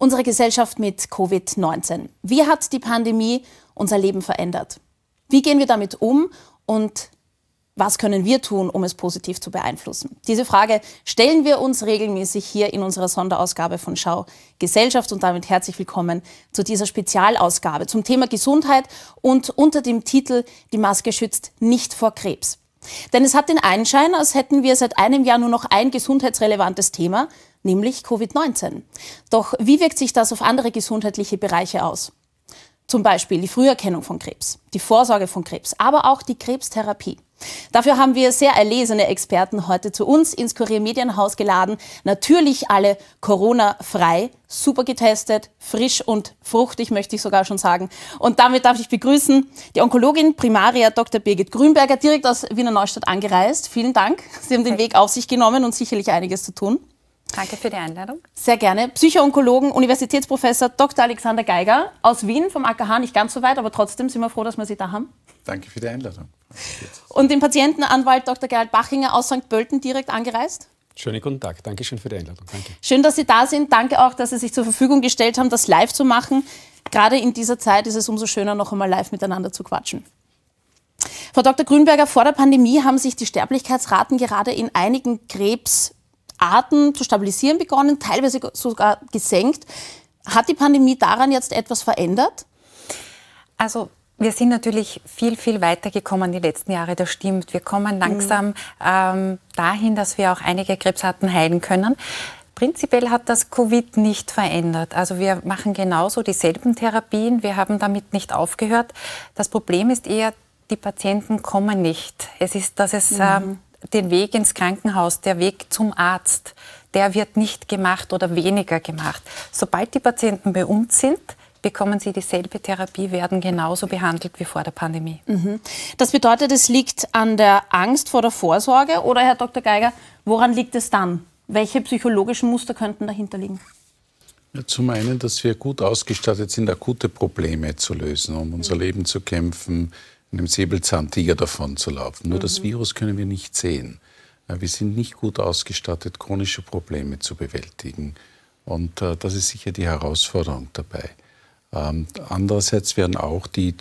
Unsere Gesellschaft mit Covid-19. Wie hat die Pandemie unser Leben verändert? Wie gehen wir damit um und was können wir tun, um es positiv zu beeinflussen? Diese Frage stellen wir uns regelmäßig hier in unserer Sonderausgabe von Schau Gesellschaft und damit herzlich willkommen zu dieser Spezialausgabe zum Thema Gesundheit und unter dem Titel Die Maske schützt nicht vor Krebs. Denn es hat den Anschein, als hätten wir seit einem Jahr nur noch ein gesundheitsrelevantes Thema, nämlich Covid-19. Doch wie wirkt sich das auf andere gesundheitliche Bereiche aus? Zum Beispiel die Früherkennung von Krebs, die Vorsorge von Krebs, aber auch die Krebstherapie. Dafür haben wir sehr erlesene Experten heute zu uns ins Kurier-Medienhaus geladen. Natürlich alle Corona-frei, super getestet, frisch und fruchtig, möchte ich sogar schon sagen. Und damit darf ich begrüßen die Onkologin Primaria Dr. Birgit Grünberger, direkt aus Wiener Neustadt angereist. Vielen Dank. Sie haben den Weg auf sich genommen und sicherlich einiges zu tun. Danke für die Einladung. Sehr gerne. Psycho-Onkologen, Universitätsprofessor Dr. Alexander Geiger aus Wien, vom AKH, nicht ganz so weit, aber trotzdem sind wir froh, dass wir Sie da haben. Danke für die Einladung. Und den Patientenanwalt Dr. Gerald Bachinger aus St. Pölten direkt angereist. Schönen guten Tag. Danke schön für die Einladung. Danke. Schön, dass Sie da sind. Danke auch, dass Sie sich zur Verfügung gestellt haben, das live zu machen. Gerade in dieser Zeit ist es umso schöner, noch einmal live miteinander zu quatschen. Frau Dr. Grünberger, vor der Pandemie haben sich die Sterblichkeitsraten gerade in einigen Krebsarten zu stabilisieren begonnen, teilweise sogar gesenkt. Hat die Pandemie daran jetzt etwas verändert? Also wir sind natürlich viel, viel weiter gekommen die letzten Jahre, das stimmt. Wir kommen langsam dahin, dass wir auch einige Krebsarten heilen können. Prinzipiell hat das Covid nicht verändert. Also wir machen genauso dieselben Therapien, wir haben damit nicht aufgehört. Das Problem ist eher, die Patienten kommen nicht. Es ist, dass es den Weg ins Krankenhaus, der Weg zum Arzt, der wird nicht gemacht oder weniger gemacht. Sobald die Patienten bei uns sind, bekommen sie dieselbe Therapie, werden genauso behandelt wie vor der Pandemie. Das bedeutet, es liegt an der Angst vor der Vorsorge oder, Herr Dr. Geiger, woran liegt es dann? Welche psychologischen Muster könnten dahinter liegen? Ja, zum einen, dass wir gut ausgestattet sind, akute Probleme zu lösen, um unser Leben zu kämpfen, einem Säbelzahntiger davon zu laufen. Nur das Virus können wir nicht sehen. Wir sind nicht gut ausgestattet, chronische Probleme zu bewältigen. Und das ist sicher die Herausforderung dabei. Andererseits werden auch die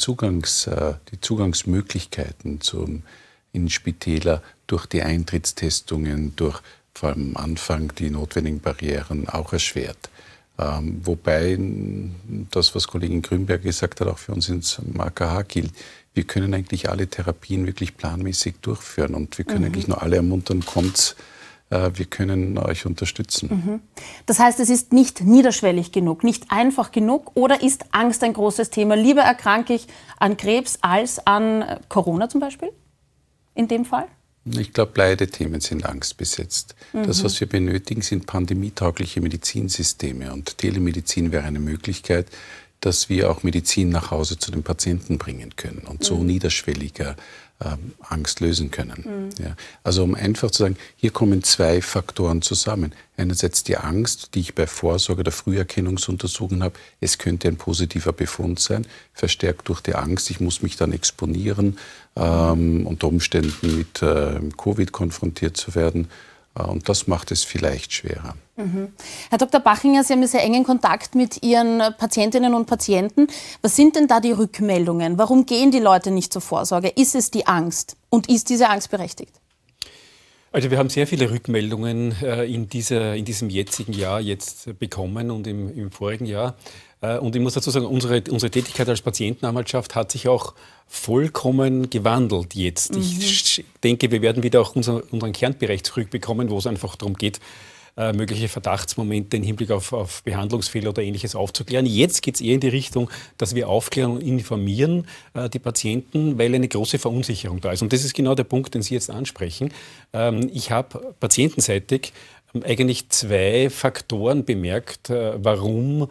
Zugangsmöglichkeiten in Spitäler durch die Eintrittstestungen, durch vor allem am Anfang die notwendigen Barrieren auch erschwert. Wobei das, was Kollegin Grünberg gesagt hat, auch für uns ins AKH gilt. Wir können eigentlich alle Therapien wirklich planmäßig durchführen und wir können eigentlich nur alle ermuntern, kommt, wir können euch unterstützen. Das heißt, es ist nicht niederschwellig genug, nicht einfach genug, oder ist Angst ein großes Thema? Lieber erkranke ich an Krebs als an Corona zum Beispiel, in dem Fall? Ich glaube, beide Themen sind angstbesetzt. Das, was wir benötigen, sind pandemietaugliche Medizinsysteme und Telemedizin wäre eine Möglichkeit, dass wir auch Medizin nach Hause zu den Patienten bringen können und so niederschwelliger Angst lösen können. Ja. Also um einfach zu sagen, hier kommen zwei Faktoren zusammen. Einerseits die Angst, die ich bei Vorsorge der Früherkennungsuntersuchungen habe, es könnte ein positiver Befund sein, verstärkt durch die Angst, ich muss mich dann exponieren, unter Umständen mit Covid konfrontiert zu werden. Und das macht es vielleicht schwerer. Herr Dr. Bachinger, Sie haben ja sehr engen Kontakt mit Ihren Patientinnen und Patienten. Was sind denn da die Rückmeldungen? Warum gehen die Leute nicht zur Vorsorge? Ist es die Angst? Und ist diese Angst berechtigt? Also wir haben sehr viele Rückmeldungen in diesem jetzigen Jahr jetzt bekommen und im vorigen Jahr. Und ich muss dazu sagen, unsere Tätigkeit als Patientenanwaltschaft hat sich auch vollkommen gewandelt jetzt. Ich denke, wir werden wieder auch unseren Kernbereich zurückbekommen, wo es einfach darum geht, mögliche Verdachtsmomente im Hinblick auf Behandlungsfehler oder Ähnliches aufzuklären. Jetzt geht es eher in die Richtung, dass wir aufklären und informieren die Patienten, weil eine große Verunsicherung da ist. Und das ist genau der Punkt, den Sie jetzt ansprechen. Ich habe patientenseitig eigentlich zwei Faktoren bemerkt, warum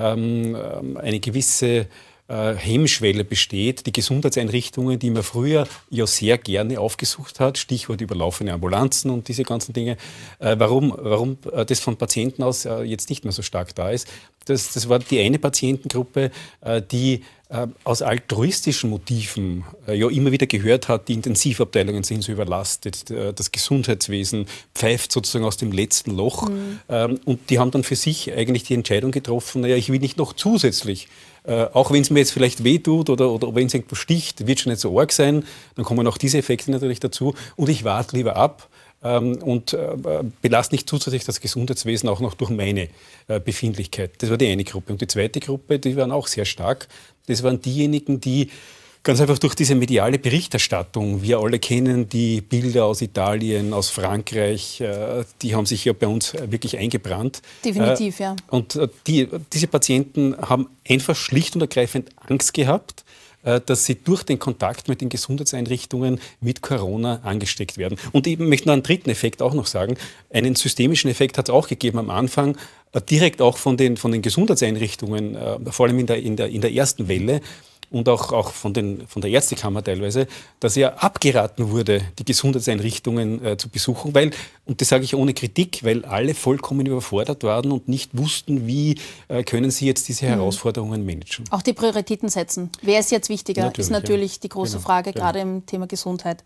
eine gewisse Hemmschwelle besteht. Die Gesundheitseinrichtungen, die man früher ja sehr gerne aufgesucht hat, Stichwort überlaufene Ambulanzen und diese ganzen Dinge, warum das von Patienten aus jetzt nicht mehr so stark da ist. das war die eine Patientengruppe, die aus altruistischen Motiven ja immer wieder gehört hat, die Intensivabteilungen sind so überlastet, das Gesundheitswesen pfeift sozusagen aus dem letzten Loch. Und die haben dann für sich eigentlich die Entscheidung getroffen, naja, ich will nicht noch zusätzlich, auch wenn es mir jetzt vielleicht wehtut oder wenn es irgendwo sticht, wird schon nicht so arg sein, dann kommen auch diese Effekte natürlich dazu und ich warte lieber ab. Und belaste nicht zusätzlich das Gesundheitswesen auch noch durch meine Befindlichkeit. Das war die eine Gruppe. Und die zweite Gruppe, die waren auch sehr stark. Das waren diejenigen, die ganz einfach durch diese mediale Berichterstattung, wir alle kennen die Bilder aus Italien, aus Frankreich, die haben sich ja bei uns wirklich eingebrannt. Definitiv, ja. Und diese Patienten haben einfach schlicht und ergreifend Angst gehabt, dass sie durch den Kontakt mit den Gesundheitseinrichtungen mit Corona angesteckt werden. Und ich möchte noch einen dritten Effekt auch noch sagen. Einen systemischen Effekt hat es auch gegeben am Anfang, direkt auch von den Gesundheitseinrichtungen, vor allem in der ersten Welle, und auch von der Ärztekammer teilweise, dass ja abgeraten wurde, die Gesundheitseinrichtungen zu besuchen, weil, und das sage ich ohne Kritik, weil alle vollkommen überfordert waren und nicht wussten, wie können sie jetzt diese Herausforderungen managen. Auch die Prioritäten setzen. Wer ist jetzt wichtiger, ist natürlich die große Frage, gerade im Thema Gesundheit.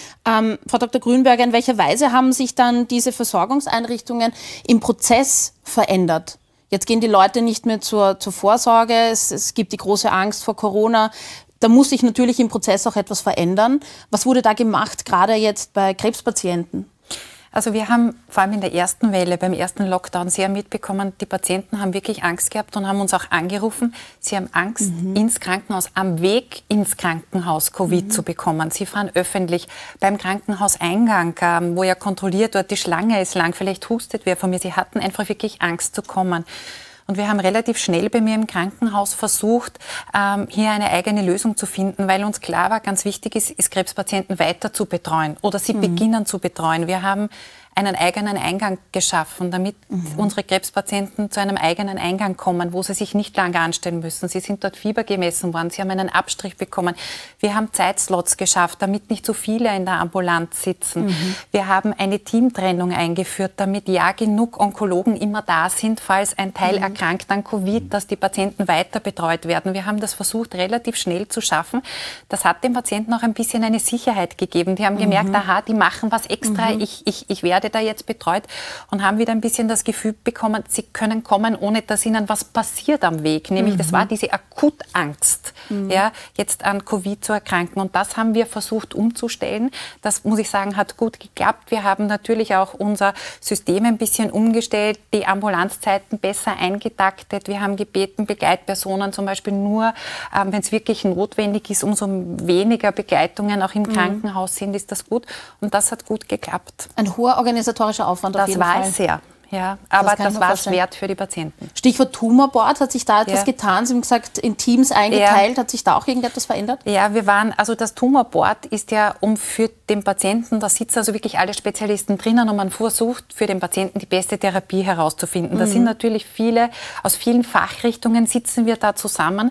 Frau Dr. Grünberger, in welcher Weise haben sich dann diese Versorgungseinrichtungen im Prozess verändert? Jetzt gehen die Leute nicht mehr zur Vorsorge, es gibt die große Angst vor Corona. Da muss sich natürlich im Prozess auch etwas verändern. Was wurde da gemacht, gerade jetzt bei Krebspatienten? Also wir haben vor allem in der ersten Welle, beim ersten Lockdown sehr mitbekommen, die Patienten haben wirklich Angst gehabt und haben uns auch angerufen. Sie haben Angst, ins Krankenhaus, am Weg ins Krankenhaus Covid zu bekommen. Sie fahren öffentlich beim Krankenhauseingang, wo ja kontrolliert wird, die Schlange ist lang, vielleicht hustet wer von mir. Sie hatten einfach wirklich Angst zu kommen. Und wir haben relativ schnell bei mir im Krankenhaus versucht, hier eine eigene Lösung zu finden, weil uns klar war, ganz wichtig ist Krebspatienten weiter zu betreuen oder sie beginnen zu betreuen. Wir haben einen eigenen Eingang geschaffen, damit unsere Krebspatienten zu einem eigenen Eingang kommen, wo sie sich nicht lange anstellen müssen. Sie sind dort Fieber gemessen worden, sie haben einen Abstrich bekommen. Wir haben Zeitslots geschafft, damit nicht so viele in der Ambulanz sitzen. Wir haben eine Teamtrennung eingeführt, damit ja genug Onkologen immer da sind, falls ein Teil erkrankt an Covid, dass die Patienten weiter betreut werden. Wir haben das versucht, relativ schnell zu schaffen. Das hat den Patienten auch ein bisschen eine Sicherheit gegeben. Die haben gemerkt, aha, die machen was extra, ich werde da jetzt betreut und haben wieder ein bisschen das Gefühl bekommen, sie können kommen, ohne dass ihnen was passiert am Weg. Nämlich, das war diese Akutangst, ja, jetzt an Covid zu erkranken. Und das haben wir versucht umzustellen. Das, muss ich sagen, hat gut geklappt. Wir haben natürlich auch unser System ein bisschen umgestellt, die Ambulanzzeiten besser eingetaktet. Wir haben gebeten, Begleitpersonen zum Beispiel nur, wenn es wirklich notwendig ist, umso weniger Begleitungen auch im Krankenhaus sind, ist das gut. Und das hat gut geklappt. Ein hoher organisatorischer Aufwand auf jeden Fall. Das war es sehr. Ja, aber das war es wert für die Patienten. Stichwort Tumorboard, hat sich da etwas getan? Sie haben gesagt, in Teams eingeteilt, hat sich da auch irgendetwas verändert? Ja, also das Tumorboard ist ja, um für den Patienten, da sitzen also wirklich alle Spezialisten drinnen und man versucht für den Patienten die beste Therapie herauszufinden. Da sind natürlich viele, aus vielen Fachrichtungen sitzen wir da zusammen.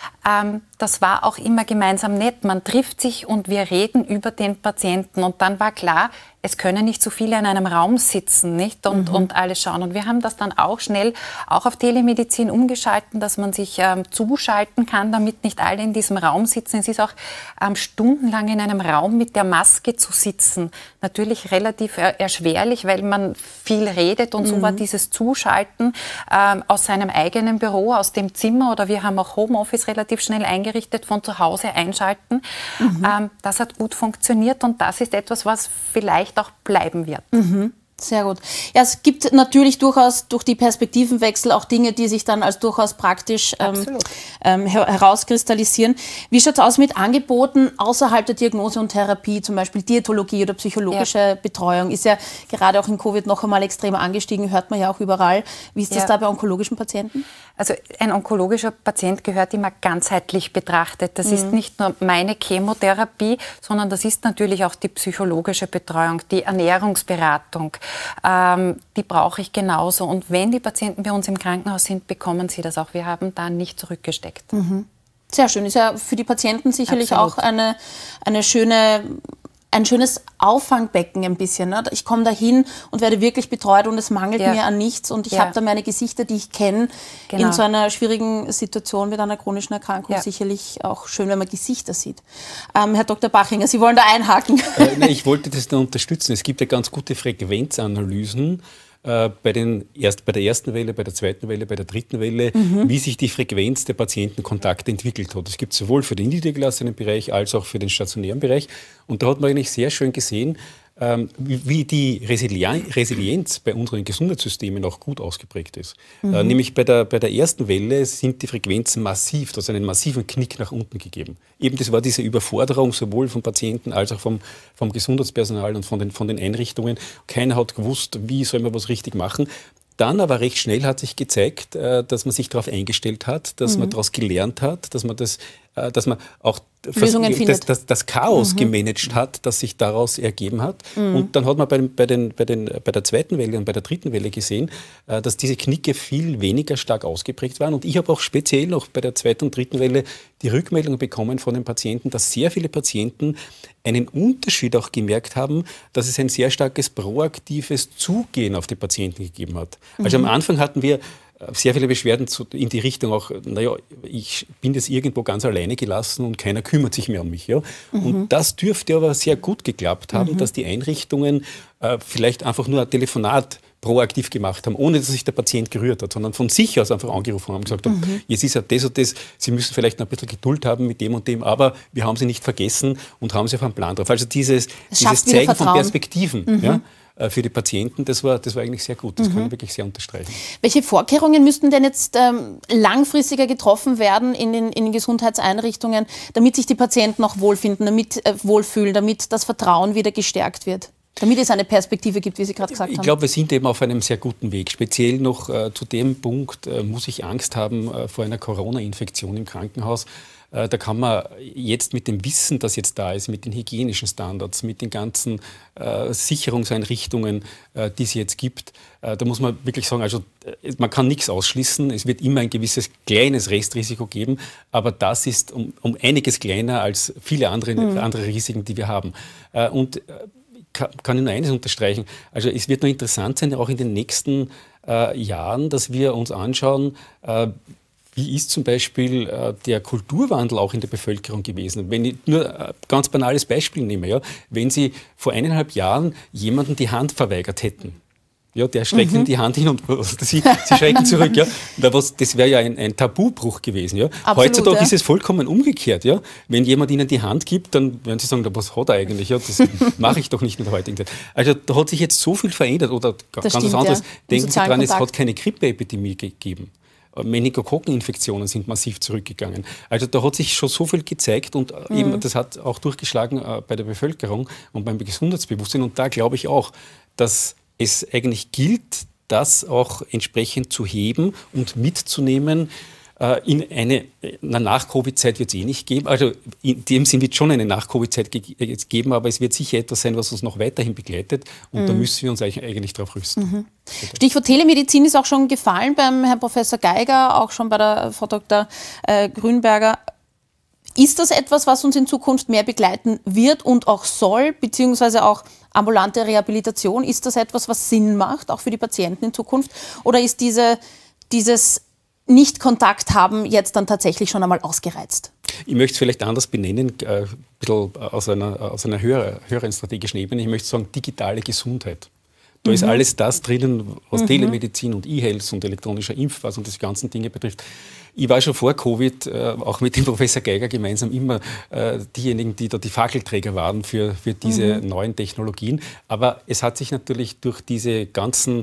Das war auch immer gemeinsam nett. Man trifft sich und wir reden über den Patienten. Und dann war klar, es können nicht so viele in einem Raum sitzen, nicht? Und alles schauen. Und wir haben das dann auch schnell auch auf Telemedizin umgeschalten, dass man sich zuschalten kann, damit nicht alle in diesem Raum sitzen. Es ist auch stundenlang in einem Raum mit der Maske zu sitzen. Natürlich relativ erschwerlich, weil man viel redet. Und so war dieses Zuschalten aus seinem eigenen Büro, aus dem Zimmer, oder wir haben auch Homeoffice relativ schnell eingerichtet, von zu Hause einschalten. Das hat gut funktioniert und das ist etwas, was vielleicht auch bleiben wird. Sehr gut. Ja, es gibt natürlich durchaus durch die Perspektivenwechsel auch Dinge, die sich dann als durchaus praktisch herauskristallisieren. Wie schaut es aus mit Angeboten außerhalb der Diagnose und Therapie, zum Beispiel Diätologie oder psychologische Betreuung? Ist ja gerade auch in Covid noch einmal extrem angestiegen, hört man ja auch überall. Wie ist das da bei onkologischen Patienten? Also ein onkologischer Patient gehört immer ganzheitlich betrachtet. Das ist nicht nur meine Chemotherapie, sondern das ist natürlich auch die psychologische Betreuung, die Ernährungsberatung. Die brauche ich genauso. Und wenn die Patienten bei uns im Krankenhaus sind, bekommen sie das auch. Wir haben da nicht zurückgesteckt. Sehr schön. Ist ja für die Patienten sicherlich auch eine schöne ein schönes Auffangbecken ein bisschen. Ne? Ich komme da hin und werde wirklich betreut und es mangelt mir an nichts und ich habe da meine Gesichter, die ich kenne. Genau. In so einer schwierigen Situation mit einer chronischen Erkrankung sicherlich auch schön, wenn man Gesichter sieht. Herr Dr. Bachinger, Sie wollen da einhaken. Ich wollte das nur unterstützen. Es gibt ja ganz gute Frequenzanalysen bei der ersten Welle, bei der zweiten Welle, bei der dritten Welle, wie sich die Frequenz der Patientenkontakte entwickelt hat. Es gibt sowohl für den niedergelassenen Bereich als auch für den stationären Bereich. Und da hat man eigentlich sehr schön gesehen, wie die Resilienz bei unseren Gesundheitssystemen auch gut ausgeprägt ist. Nämlich bei der ersten Welle sind die Frequenzen massiv, da ist einen massiven Knick nach unten gegeben. Eben das war diese Überforderung sowohl von Patienten als auch vom Gesundheitspersonal und von den Einrichtungen. Keiner hat gewusst, wie soll man was richtig machen. Dann aber recht schnell hat sich gezeigt, dass man sich darauf eingestellt hat, dass man daraus gelernt hat, dass man auch das Chaos gemanagt hat, das sich daraus ergeben hat. Und dann hat man bei der zweiten Welle und bei der dritten Welle gesehen, dass diese Knicke viel weniger stark ausgeprägt waren. Und ich habe auch speziell noch bei der zweiten und dritten Welle die Rückmeldung bekommen von den Patienten, dass sehr viele Patienten einen Unterschied auch gemerkt haben, dass es ein sehr starkes proaktives Zugehen auf die Patienten gegeben hat. Also am Anfang hatten wir sehr viele Beschwerden in die Richtung auch, ich bin jetzt irgendwo ganz alleine gelassen und keiner kümmert sich mehr um mich. Ja? Und das dürfte aber sehr gut geklappt haben, dass die Einrichtungen vielleicht einfach nur ein Telefonat proaktiv gemacht haben, ohne dass sich der Patient gerührt hat, sondern von sich aus einfach angerufen haben und gesagt haben, jetzt ist ja das und das, Sie müssen vielleicht noch ein bisschen Geduld haben mit dem und dem, aber wir haben Sie nicht vergessen und haben Sie auf einen Plan drauf. Also dieses Zeigen von Perspektiven, für die Patienten, das war eigentlich sehr gut. Das kann ich wirklich sehr unterstreichen. Welche Vorkehrungen müssten denn jetzt langfristiger getroffen werden in den Gesundheitseinrichtungen, damit sich die Patienten auch wohlfühlen, damit das Vertrauen wieder gestärkt wird? Damit es eine Perspektive gibt, wie Sie gerade gesagt haben. Ich glaube, wir sind eben auf einem sehr guten Weg. Speziell noch zu dem Punkt, muss ich Angst haben vor einer Corona-Infektion im Krankenhaus. Da kann man jetzt mit dem Wissen, das jetzt da ist, mit den hygienischen Standards, mit den ganzen Sicherungseinrichtungen, die es jetzt gibt, da muss man wirklich sagen, also man kann nichts ausschließen. Es wird immer ein gewisses kleines Restrisiko geben, aber das ist um einiges kleiner als viele andere Risiken, die wir haben. Und kann ich nur eines unterstreichen. Also es wird nur interessant sein, auch in den nächsten Jahren, dass wir uns anschauen, wie ist zum Beispiel der Kulturwandel auch in der Bevölkerung gewesen? Wenn ich nur ein ganz banales Beispiel nehme, ja, wenn Sie vor 1,5 Jahren jemandem die Hand verweigert hätten, ja, der streckt Ihnen die Hand hin und Sie schrecken zurück. Ja. Das wäre ja ein Tabubruch gewesen. Ja. Absolut, heutzutage ist es vollkommen umgekehrt. Ja. Wenn jemand Ihnen die Hand gibt, dann werden Sie sagen, was hat er eigentlich? Ja, das mache ich doch nicht in der heutigen Zeit. Also da hat sich jetzt so viel verändert. Oder ganz was anderes. Denken Sie dran, es hat keine Grippeepidemie gegeben. Meningokokkeninfektionen sind massiv zurückgegangen. Also da hat sich schon so viel gezeigt und eben das hat auch durchgeschlagen bei der Bevölkerung und beim Gesundheitsbewusstsein. Und da glaube ich auch, dass es eigentlich gilt, das auch entsprechend zu heben und mitzunehmen. In einer Nach-Covid-Zeit wird es eh nicht geben. Also in dem Sinn wird es schon eine Nach-Covid-Zeit geben, aber es wird sicher etwas sein, was uns noch weiterhin begleitet. Und da müssen wir uns eigentlich darauf rüsten. Stichwort Telemedizin ist auch schon gefallen beim Herrn Professor Geiger, auch schon bei der Frau Dr. Grünberger. Ist das etwas, was uns in Zukunft mehr begleiten wird und auch soll, beziehungsweise auch ambulante Rehabilitation? Ist das etwas, was Sinn macht, auch für die Patienten in Zukunft? Oder ist dieses Nicht-Kontakt haben jetzt dann tatsächlich schon einmal ausgereizt? Ich möchte es vielleicht anders benennen, ein bisschen aus einer höheren strategischen Ebene. Ich möchte sagen, digitale Gesundheit. Da ist alles das drinnen, was Telemedizin und E-Health und elektronischer Impfpass und diese ganzen Dinge betrifft. Ich war schon vor Covid, auch mit dem Professor Geiger gemeinsam, immer diejenigen, die da die Fackelträger waren für diese neuen Technologien. Aber es hat sich natürlich durch diese ganzen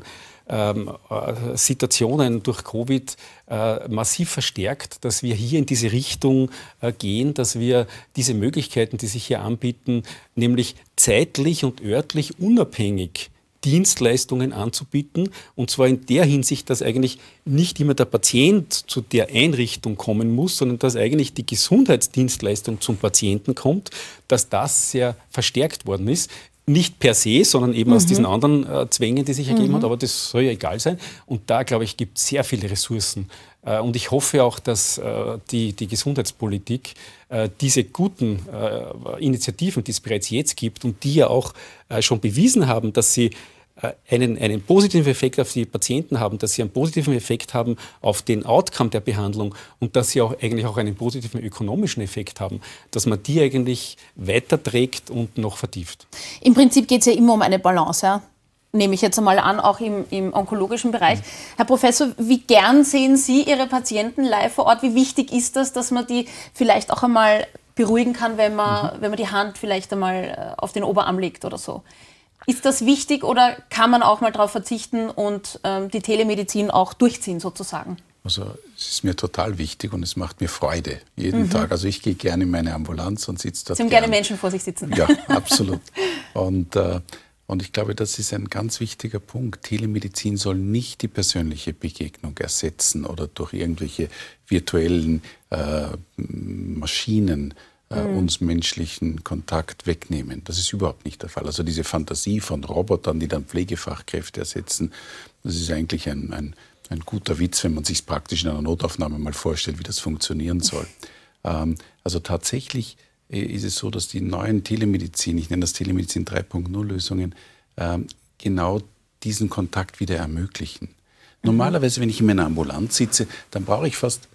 Situationen durch Covid massiv verstärkt, dass wir hier in diese Richtung gehen, dass wir diese Möglichkeiten, die sich hier anbieten, nämlich zeitlich und örtlich unabhängig Dienstleistungen anzubieten, und zwar in der Hinsicht, dass eigentlich nicht immer der Patient zu der Einrichtung kommen muss, sondern dass eigentlich die Gesundheitsdienstleistung zum Patienten kommt, dass das sehr verstärkt worden ist. nicht per se, sondern eben aus diesen anderen Zwängen, die sich ergeben hat. Aber das soll ja egal sein. Und da, glaube ich, gibt es sehr viele Ressourcen. Und ich hoffe auch, dass die Gesundheitspolitik diese guten Initiativen, die es bereits jetzt gibt und die ja auch schon bewiesen haben, dass sie einen positiven Effekt auf die Patienten haben, dass sie einen positiven Effekt haben auf den Outcome der Behandlung und dass sie auch eigentlich auch einen positiven ökonomischen Effekt haben, dass man die eigentlich weiterträgt und noch vertieft. Im Prinzip geht es ja immer um eine Balance, ja? Nehme ich jetzt einmal an, auch im onkologischen Bereich. Herr Professor, wie gern sehen Sie Ihre Patienten live vor Ort? Wie wichtig ist das, dass man die vielleicht auch einmal beruhigen kann, wenn man die Hand vielleicht einmal auf den Oberarm legt oder so? Ist das wichtig oder kann man auch mal darauf verzichten und die Telemedizin auch durchziehen sozusagen? Also es ist mir total wichtig und es macht mir Freude jeden Tag. Also ich gehe gerne in meine Ambulanz und sitze dort. Sie haben gerne Menschen vor sich sitzen. Ja, absolut. Und ich glaube, das ist ein ganz wichtiger Punkt. Telemedizin soll nicht die persönliche Begegnung ersetzen oder durch irgendwelche virtuellen Maschinen uns menschlichen Kontakt wegnehmen. Das ist überhaupt nicht der Fall. Also diese Fantasie von Robotern, die dann Pflegefachkräfte ersetzen, das ist eigentlich ein guter Witz, wenn man sich praktisch in einer Notaufnahme mal vorstellt, wie das funktionieren soll. Also tatsächlich ist es so, dass die neuen Telemedizin, ich nenne das Telemedizin 3.0 Lösungen, genau diesen Kontakt wieder ermöglichen. Normalerweise, wenn ich in meiner Ambulanz sitze, dann brauche ich fast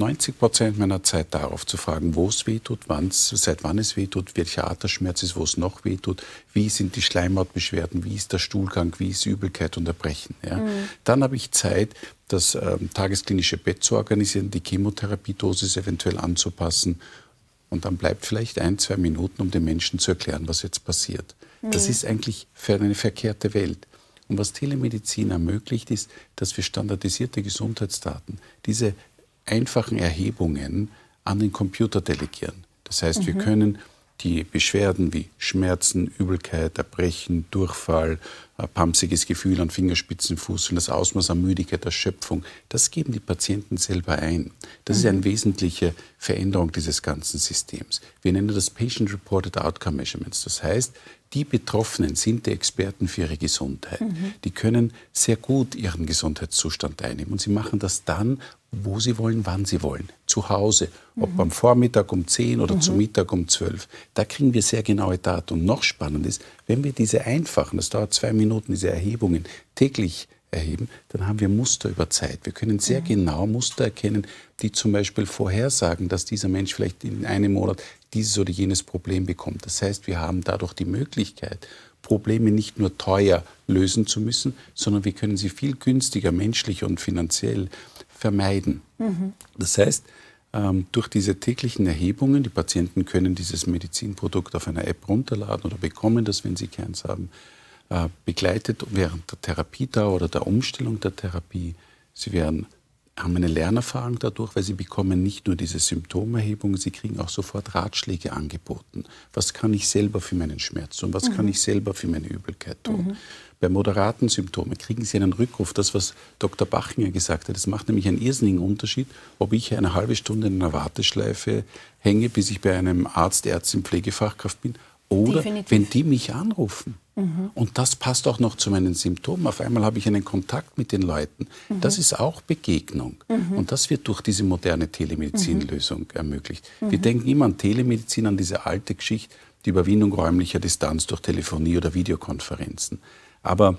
90% meiner Zeit darauf zu fragen, wo es wehtut, seit wann es wehtut, welcher Arterschmerz ist, wo es noch wehtut, wie sind die Schleimhautbeschwerden, wie ist der Stuhlgang, wie ist Übelkeit und Erbrechen. Ja. Dann habe ich Zeit, das tagesklinische Bett zu organisieren, die Chemotherapiedosis eventuell anzupassen. Und dann bleibt vielleicht 1-2 Minuten, um den Menschen zu erklären, was jetzt passiert. Das ist eigentlich für eine verkehrte Welt. Und was Telemedizin ermöglicht, ist, dass wir standardisierte Gesundheitsdaten, diese einfachen Erhebungen an den Computer delegieren. Das heißt, wir können die Beschwerden wie Schmerzen, Übelkeit, Erbrechen, Durchfall, pampsiges Gefühl an Fingerspitzen, Fuß und das Ausmaß an Müdigkeit, Erschöpfung, das geben die Patienten selber ein. Das ist eine wesentliche Veränderung dieses ganzen Systems. Wir nennen das Patient-Reported Outcome Measurements. Das heißt, die Betroffenen sind die Experten für ihre Gesundheit. Die können sehr gut ihren Gesundheitszustand einnehmen. Und sie machen das dann, wo sie wollen, wann sie wollen. Zu Hause, ob am Vormittag um 10 oder zum Mittag um 12. Da kriegen wir sehr genaue Daten. Und noch spannend ist, wenn wir diese einfachen, das dauert 2 Minuten, diese Erhebungen täglich erheben, dann haben wir Muster über Zeit. Wir können sehr genau Muster erkennen, die zum Beispiel vorhersagen, dass dieser Mensch vielleicht in einem Monat dieses oder jenes Problem bekommt. Das heißt, wir haben dadurch die Möglichkeit, Probleme nicht nur teuer lösen zu müssen, sondern wir können sie viel günstiger, menschlich und finanziell vermeiden. Das heißt, durch diese täglichen Erhebungen, die Patienten können dieses Medizinprodukt auf einer App runterladen oder bekommen das, wenn sie keins haben, begleitet während der Therapiedauer oder der Umstellung der Therapie. Sie haben eine Lernerfahrung dadurch, weil sie bekommen nicht nur diese Symptomerhebung, sie kriegen auch sofort Ratschläge angeboten. Was kann ich selber für meinen Schmerz tun? Was kann ich selber für meine Übelkeit tun? Bei moderaten Symptomen kriegen Sie einen Rückruf. Das, was Dr. Bachinger gesagt hat, das macht nämlich einen irrsinnigen Unterschied, ob ich eine halbe Stunde in einer Warteschleife hänge, bis ich bei einem Arzt, Ärztin, Pflegefachkraft bin, oder Definitiv. wenn die mich anrufen. Und das passt auch noch zu meinen Symptomen. Auf einmal habe ich einen Kontakt mit den Leuten. Das ist auch Begegnung. Und das wird durch diese moderne Telemedizinlösung ermöglicht. Wir denken immer an Telemedizin, an diese alte Geschichte, die Überwindung räumlicher Distanz durch Telefonie oder Videokonferenzen. Aber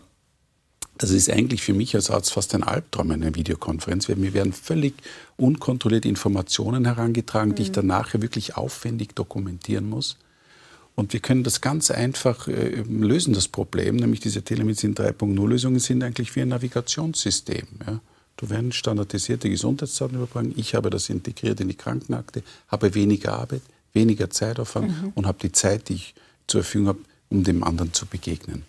das ist eigentlich für mich als Arzt fast ein Albtraum, eine Videokonferenz. Mir werden völlig unkontrolliert Informationen herangetragen, die ich dann nachher wirklich aufwendig dokumentieren muss. Und wir können das ganz einfach lösen, das Problem, nämlich diese Telemedizin 3.0-Lösungen sind eigentlich wie ein Navigationssystem. Ja. Da werden standardisierte Gesundheitsdaten übertragen, ich habe das integriert in die Krankenakte, habe weniger Arbeit, weniger Zeitaufwand und habe die Zeit, die ich zur Verfügung habe, um dem anderen zu begegnen.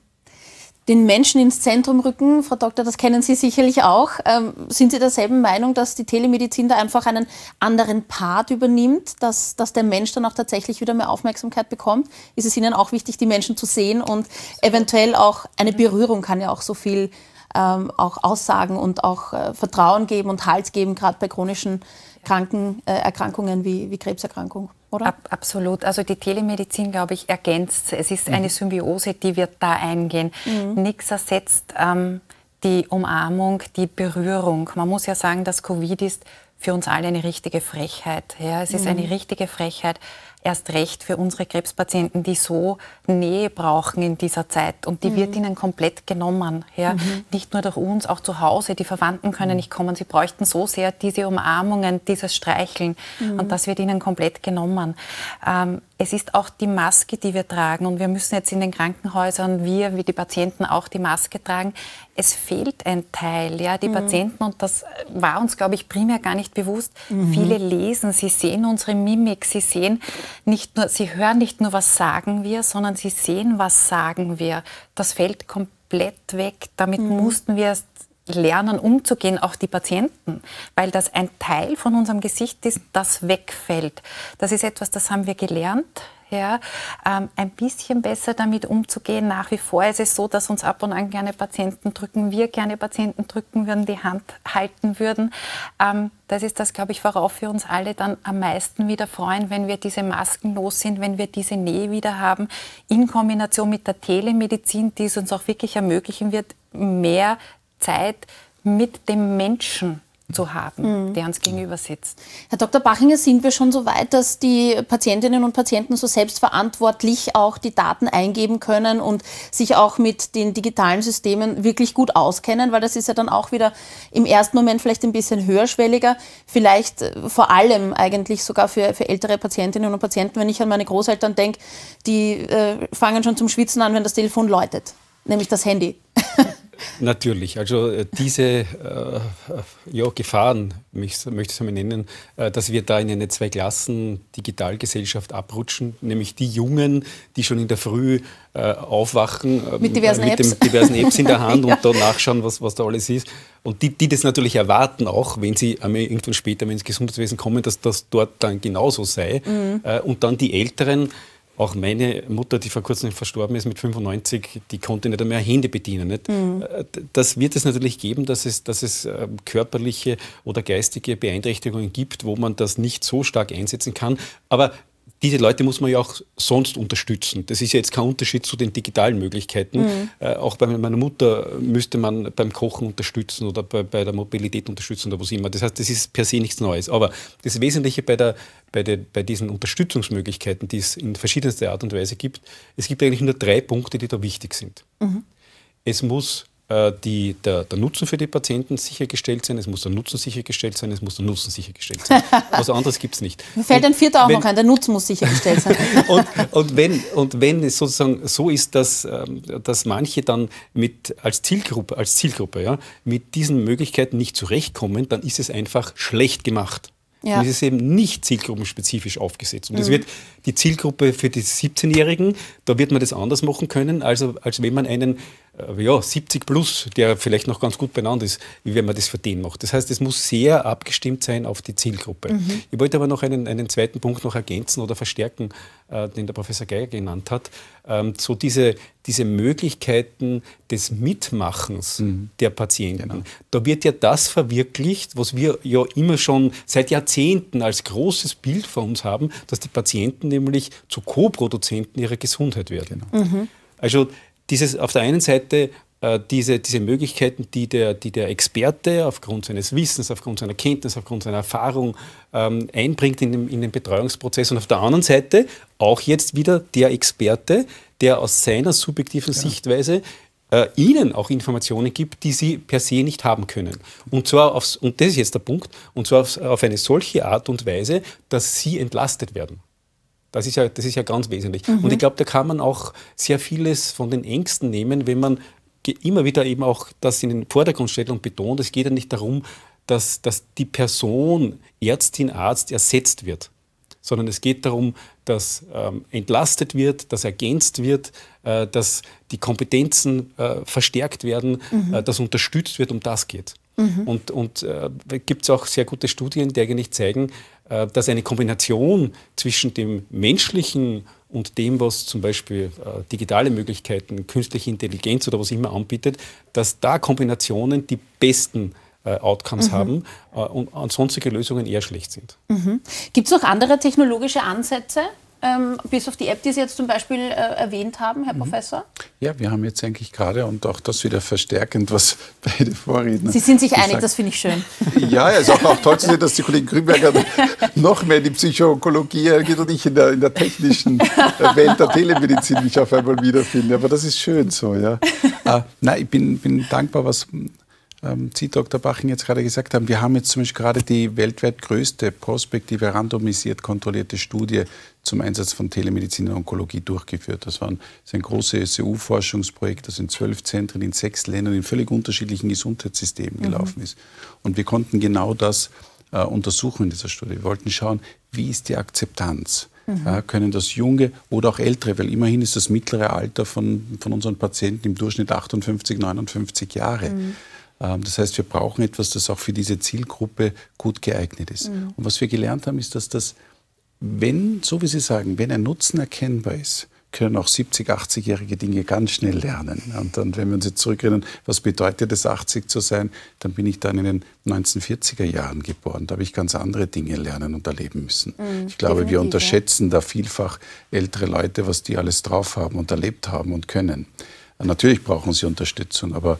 Den Menschen ins Zentrum rücken, Frau Doktor, das kennen Sie sicherlich auch. Sind Sie derselben Meinung, dass die Telemedizin da einfach einen anderen Part übernimmt, dass der Mensch dann auch tatsächlich wieder mehr Aufmerksamkeit bekommt? Ist es Ihnen auch wichtig, die Menschen zu sehen und eventuell auch eine Berührung kann ja auch so viel auch aussagen und auch Vertrauen geben und Halt geben, gerade bei chronischen Erkrankungen wie Krebserkrankung? oder? Absolut. Also die Telemedizin, glaube ich, ergänzt. Es ist eine Symbiose, die wird da eingehen. Nichts ersetzt die Umarmung, die Berührung. Man muss ja sagen, dass Covid ist für uns alle eine richtige Frechheit. Ja, es ist eine richtige Frechheit, erst recht für unsere Krebspatienten, die so Nähe brauchen in dieser Zeit. Und die wird ihnen komplett genommen. Ja? Nicht nur durch uns, auch zu Hause. Die Verwandten können nicht kommen. Sie bräuchten so sehr diese Umarmungen, dieses Streicheln. Und das wird ihnen komplett genommen. Es ist auch die Maske, die wir tragen. Und wir müssen jetzt in den Krankenhäusern, wir wie die Patienten auch die Maske tragen. Es fehlt ein Teil. Ja? Die Patienten, und das war uns, glaube ich, primär gar nicht bewusst, viele lesen, sie sehen unsere Mimik, sie sehen nicht nur, sie hören nicht nur, was sagen wir, sondern sie sehen, was sagen wir. Das fällt komplett weg. Damit mussten wir erst lernen, umzugehen, auch die Patienten, weil das ein Teil von unserem Gesicht ist, das wegfällt. Das ist etwas, das haben wir gelernt. Ja, ein bisschen besser damit umzugehen. Nach wie vor ist es so, dass uns ab und an gerne Patienten drücken, wir gerne Patienten drücken würden, die Hand halten würden. Das ist das, glaube ich, worauf wir uns alle dann am meisten wieder freuen, wenn wir diese Masken los sind, wenn wir diese Nähe wieder haben, in Kombination mit der Telemedizin, die es uns auch wirklich ermöglichen wird, mehr Zeit mit dem Menschen zu haben, der uns gegenüber sitzt. Herr Dr. Bachinger, sind wir schon so weit, dass die Patientinnen und Patienten so selbstverantwortlich auch die Daten eingeben können und sich auch mit den digitalen Systemen wirklich gut auskennen? Weil das ist ja dann auch wieder im ersten Moment vielleicht ein bisschen höherschwelliger, vielleicht vor allem eigentlich sogar für ältere Patientinnen und Patienten. Wenn ich an meine Großeltern denke, die fangen schon zum Schwitzen an, wenn das Telefon läutet, nämlich das Handy. Natürlich, also diese Gefahren, möchte ich es einmal nennen, dass wir da in eine Zwei-Klassen-Digitalgesellschaft abrutschen, nämlich die Jungen, die schon in der Früh aufwachen mit diversen Apps in der Hand und da nachschauen, was da alles ist. Und die das natürlich erwarten auch, wenn sie irgendwann später ins Gesundheitswesen kommen, dass das dort dann genauso sei. Und dann die Älteren. Auch meine Mutter, die vor kurzem verstorben ist mit 95, die konnte nicht mehr Hände bedienen. Nicht? Das wird es natürlich geben, dass es körperliche oder geistige Beeinträchtigungen gibt, wo man das nicht so stark einsetzen kann. Aber diese Leute muss man ja auch sonst unterstützen. Das ist ja jetzt kein Unterschied zu den digitalen Möglichkeiten. Auch bei meiner Mutter müsste man beim Kochen unterstützen oder bei der Mobilität unterstützen oder was immer. Das heißt, das ist per se nichts Neues. Aber das Wesentliche bei diesen Unterstützungsmöglichkeiten, die es in verschiedenster Art und Weise gibt, es gibt eigentlich nur 3 Punkte, die da wichtig sind. Es muss der Nutzen für die Patienten sichergestellt sein, es muss der Nutzen sichergestellt sein, es muss der Nutzen sichergestellt sein. Was anderes gibt es nicht. Mir fällt ein vierter auch noch ein, der Nutzen muss sichergestellt sein. und wenn es sozusagen so ist, dass manche dann als Zielgruppe ja, mit diesen Möglichkeiten nicht zurechtkommen, dann ist es einfach schlecht gemacht. Ja. Und es ist eben nicht zielgruppenspezifisch aufgesetzt. Und das wird die Zielgruppe für die 17-Jährigen, da wird man das anders machen können, als wenn man einen 70 plus, der vielleicht noch ganz gut benannt ist, wie wenn man das für den macht. Das heißt, es muss sehr abgestimmt sein auf die Zielgruppe. Ich wollte aber noch einen zweiten Punkt noch ergänzen oder verstärken, den der Professor Geiger genannt hat. So diese Möglichkeiten des Mitmachens der Patienten. Genau. Da wird ja das verwirklicht, was wir ja immer schon seit Jahrzehnten als großes Bild vor uns haben, dass die Patienten nämlich zu Co-Produzenten ihrer Gesundheit werden. Genau. Also auf der einen Seite diese Möglichkeiten, die der Experte aufgrund seines Wissens, aufgrund seiner Kenntnis, aufgrund seiner Erfahrung einbringt in den Betreuungsprozess. Und auf der anderen Seite auch jetzt wieder der Experte, der aus seiner subjektiven Sichtweise Ihnen auch Informationen gibt, die Sie per se nicht haben können. Und zwar und das ist jetzt der Punkt, und zwar auf eine solche Art und Weise, dass Sie entlastet werden. Das ist ja ganz wesentlich. Und ich glaube, da kann man auch sehr vieles von den Ängsten nehmen, wenn man immer wieder eben auch das in den Vordergrund stellt und betont. Es geht ja nicht darum, dass die Person Ärztin, Arzt ersetzt wird, sondern es geht darum, dass entlastet wird, dass ergänzt wird, dass die Kompetenzen verstärkt werden, dass unterstützt wird, um das geht. Und gibt es auch sehr gute Studien, die eigentlich zeigen, dass eine Kombination zwischen dem Menschlichen und dem, was zum Beispiel digitale Möglichkeiten, künstliche Intelligenz oder was immer anbietet, dass da Kombinationen die besten Outcomes haben und sonstige Lösungen eher schlecht sind. Gibt es noch andere technologische Ansätze, bis auf die App, die Sie jetzt zum Beispiel erwähnt haben, Herr Professor? Ja, wir haben jetzt eigentlich gerade, und auch das wieder verstärkend, was beide Vorredner... Sie sind sich einig, das finde ich schön. Ja, es ist auch toll zu sehen, dass die Kollegin Grünberger noch mehr in die Psychoonkologie geht und ich in der technischen Welt der Telemedizin mich auf einmal wiederfinde. Aber das ist schön so, ja. Nein, ich bin dankbar, was Sie, Dr. Baching, jetzt gerade gesagt haben. Wir haben jetzt zum Beispiel gerade die weltweit größte prospektive, randomisiert kontrollierte Studie zum Einsatz von Telemedizin in Onkologie durchgeführt. Das ist ein großes EU-Forschungsprojekt, das in 12 Zentren in 6 Ländern in völlig unterschiedlichen Gesundheitssystemen gelaufen ist. Und wir konnten genau das untersuchen in dieser Studie. Wir wollten schauen, wie ist die Akzeptanz? Können das junge oder auch ältere, weil immerhin ist das mittlere Alter von unseren Patienten im Durchschnitt 58, 59 Jahre. Das heißt, wir brauchen etwas, das auch für diese Zielgruppe gut geeignet ist. Und was wir gelernt haben, ist, dass so wie Sie sagen, wenn ein Nutzen erkennbar ist, können auch 70-, 80-jährige Dinge ganz schnell lernen. Und dann, wenn wir uns jetzt zurückerinnern, was bedeutet es, 80 zu sein, dann bin ich dann in den 1940er Jahren geboren. Da habe ich ganz andere Dinge lernen und erleben müssen. Ich glaube, wir unterschätzen da vielfach ältere Leute, was die alles drauf haben und erlebt haben und können. Natürlich brauchen sie Unterstützung, aber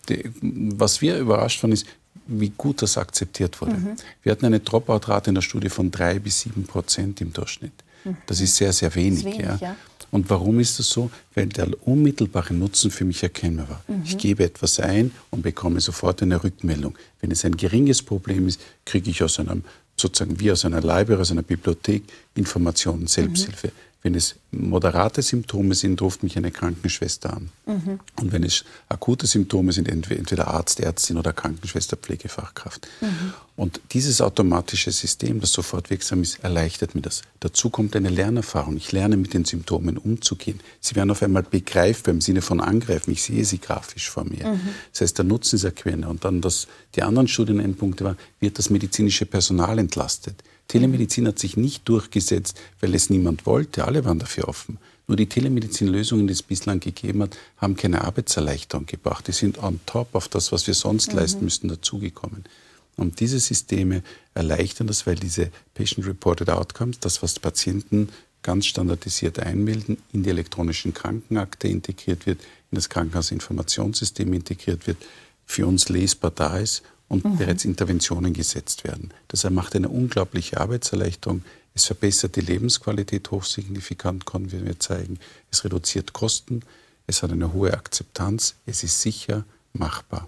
was wir überrascht waren, ist, wie gut das akzeptiert wurde. Wir hatten eine Dropout-Rate in der Studie von 3-7% im Durchschnitt. Das ist sehr, sehr wenig. Ja. Und warum ist das so? Weil der unmittelbare Nutzen für mich erkennbar war. Ich gebe etwas ein und bekomme sofort eine Rückmeldung. Wenn es ein geringes Problem ist, kriege ich sozusagen wie aus einer Library, aus einer Bibliothek, Informationen, Selbsthilfe. Wenn es moderate Symptome sind, ruft mich eine Krankenschwester an. Und wenn es akute Symptome sind, entweder Arzt, Ärztin oder Krankenschwester, Pflegefachkraft. Und dieses automatische System, das sofort wirksam ist, erleichtert mir das. Dazu kommt eine Lernerfahrung. Ich lerne mit den Symptomen umzugehen. Sie werden auf einmal begreifbar im Sinne von angreifen. Ich sehe sie grafisch vor mir. Das heißt, der Nutzen ist erkennbar. Und dann die anderen Studienendpunkte waren, wird das medizinische Personal entlastet. Telemedizin hat sich nicht durchgesetzt, weil es niemand wollte. Alle waren dafür offen. Nur die Telemedizin-Lösungen, die es bislang gegeben hat, haben keine Arbeitserleichterung gebracht. Die sind on top auf das, was wir sonst leisten müssten, dazugekommen. Und diese Systeme erleichtern das, weil diese Patient-Reported Outcomes, das, was Patienten ganz standardisiert einmelden, in die elektronischen Krankenakte integriert wird, in das Krankenhausinformationssystem integriert wird, für uns lesbar da ist und bereits Interventionen gesetzt werden. Das macht eine unglaubliche Arbeitserleichterung. Es verbessert die Lebensqualität hochsignifikant, konnten wir zeigen. Es reduziert Kosten, es hat eine hohe Akzeptanz, es ist sicher machbar.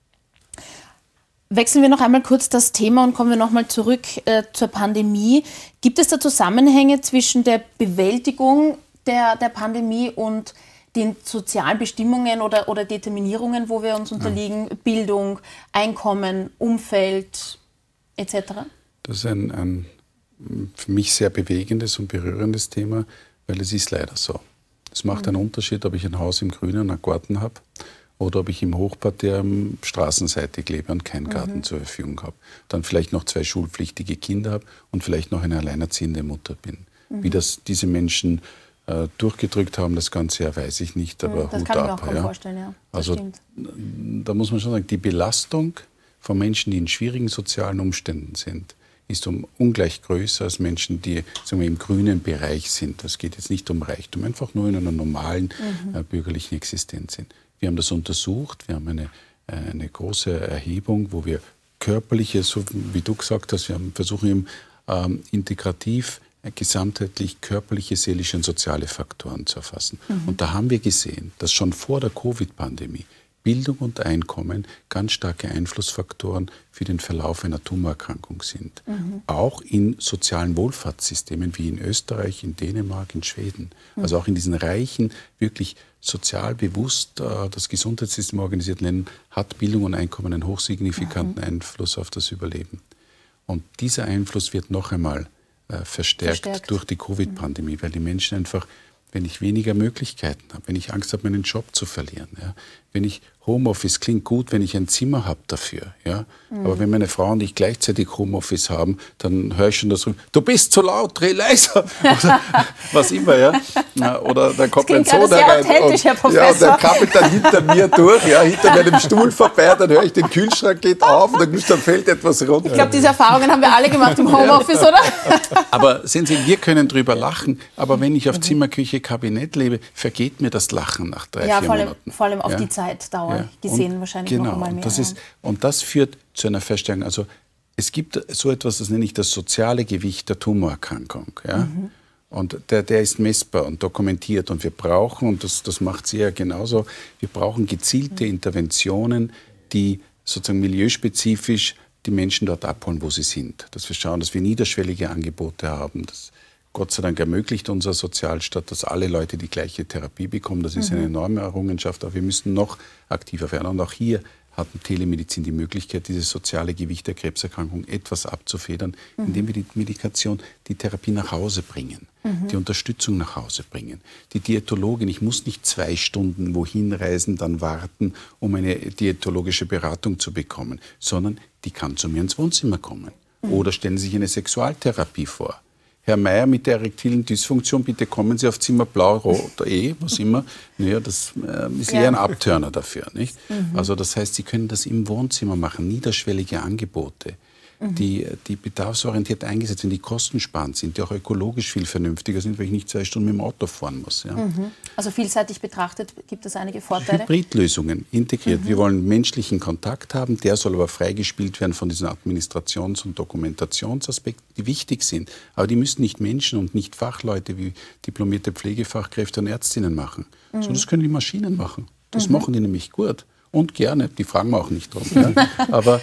Wechseln wir noch einmal kurz das Thema und kommen wir noch mal zurück zur Pandemie. Gibt es da Zusammenhänge zwischen der Bewältigung der Pandemie und den sozialen Bestimmungen oder Determinierungen, wo wir uns unterliegen, Bildung, Einkommen, Umfeld etc.? Das ist ein für mich sehr bewegendes und berührendes Thema, weil es ist leider so. Es macht einen Unterschied, ob ich ein Haus im Grünen, einen Garten habe oder ob ich im Hochparterre straßenseitig lebe und keinen Garten zur Verfügung habe. Dann vielleicht noch 2 schulpflichtige Kinder habe und vielleicht noch eine alleinerziehende Mutter bin. Wie das diese Menschen durchgedrückt haben, das ganze Jahr weiß ich nicht, aber das Hut kann ab. Ich mir auch vorstellen, ja. Also da muss man schon sagen, die Belastung von Menschen, die in schwierigen sozialen Umständen sind, ist ungleich größer als Menschen, die sagen wir, im grünen Bereich sind. Das geht jetzt nicht um Reichtum, einfach nur in einer normalen bürgerlichen Existenz sind. Wir haben das untersucht, wir haben eine große Erhebung, wo wir körperliche, so wie du gesagt hast, wir versuchen integrativ gesamtheitlich körperliche, seelische und soziale Faktoren zu erfassen. Und da haben wir gesehen, dass schon vor der Covid-Pandemie Bildung und Einkommen ganz starke Einflussfaktoren für den Verlauf einer Tumorerkrankung sind. Auch in sozialen Wohlfahrtssystemen wie in Österreich, in Dänemark, in Schweden. Also auch in diesen reichen, wirklich sozial bewusst das Gesundheitssystem organisierten Ländern hat Bildung und Einkommen einen hochsignifikanten Einfluss auf das Überleben. Und dieser Einfluss wird noch einmal verstärkt durch die Covid-Pandemie, weil die Menschen einfach wenn ich weniger Möglichkeiten habe, wenn ich Angst habe, meinen Job zu verlieren, ja, wenn ich Homeoffice klingt gut, wenn ich ein Zimmer habe dafür, ja, aber wenn meine Frau und ich gleichzeitig Homeoffice haben, dann höre ich schon das, du bist zu laut, dreh leiser, oder was immer, ja, oder dann kommt mein Sohn rein und der krabbelt dann hinter mir durch, ja, hinter meinem Stuhl vorbei, dann höre ich, den Kühlschrank geht auf und dann fällt etwas runter. Ich glaube, diese Erfahrungen haben wir alle gemacht im Homeoffice, oder? Aber sehen Sie, wir können drüber lachen, aber wenn ich auf Zimmer, Küche, Kabinett lebe, vergeht mir das Lachen nach 3-4 Monaten. Vor allem auf die Zeitdauer gesehen wahrscheinlich noch einmal mehr. Und das führt zu einer Feststellung. Also es gibt so etwas, das nenne ich das soziale Gewicht der Tumorerkrankung. Ja? Und der ist messbar und dokumentiert. Und wir brauchen, und das macht sie ja genauso, wir brauchen gezielte Interventionen, die sozusagen milieuspezifisch die Menschen dort abholen, wo sie sind. Dass wir schauen, dass wir niederschwellige Angebote haben. Das Gott sei Dank ermöglicht unser Sozialstaat, dass alle Leute die gleiche Therapie bekommen. Das ist eine enorme Errungenschaft, aber wir müssen noch aktiver werden. Und auch hier hat Telemedizin die Möglichkeit, dieses soziale Gewicht der Krebserkrankung etwas abzufedern, indem wir die Medikation, die Therapie nach Hause bringen, die Unterstützung nach Hause bringen. Die Diätologin, ich muss nicht 2 Stunden wohin reisen, dann warten, um eine diätologische Beratung zu bekommen, sondern die kann zu mir ins Wohnzimmer kommen. Oder stellen Sie sich eine Sexualtherapie vor. Herr Meier mit der erektilen Dysfunktion, bitte kommen Sie auf Zimmer blau, rot, was immer. Naja, das ist eher ein Abturner dafür. Nicht? Also das heißt, Sie können das im Wohnzimmer machen, niederschwellige Angebote, die bedarfsorientiert eingesetzt sind, die kostensparend sind, die auch ökologisch viel vernünftiger sind, weil ich nicht 2 Stunden mit dem Auto fahren muss. Ja. Also vielseitig betrachtet gibt es einige Vorteile? Hybridlösungen integriert. Wir wollen menschlichen Kontakt haben, der soll aber freigespielt werden von diesen Administrations- und Dokumentationsaspekten, die wichtig sind. Aber die müssen nicht Menschen und nicht Fachleute wie diplomierte Pflegefachkräfte und Ärztinnen machen. So, das können die Maschinen machen. Das machen die nämlich gut und gerne. Die fragen wir auch nicht drum. Ja. Aber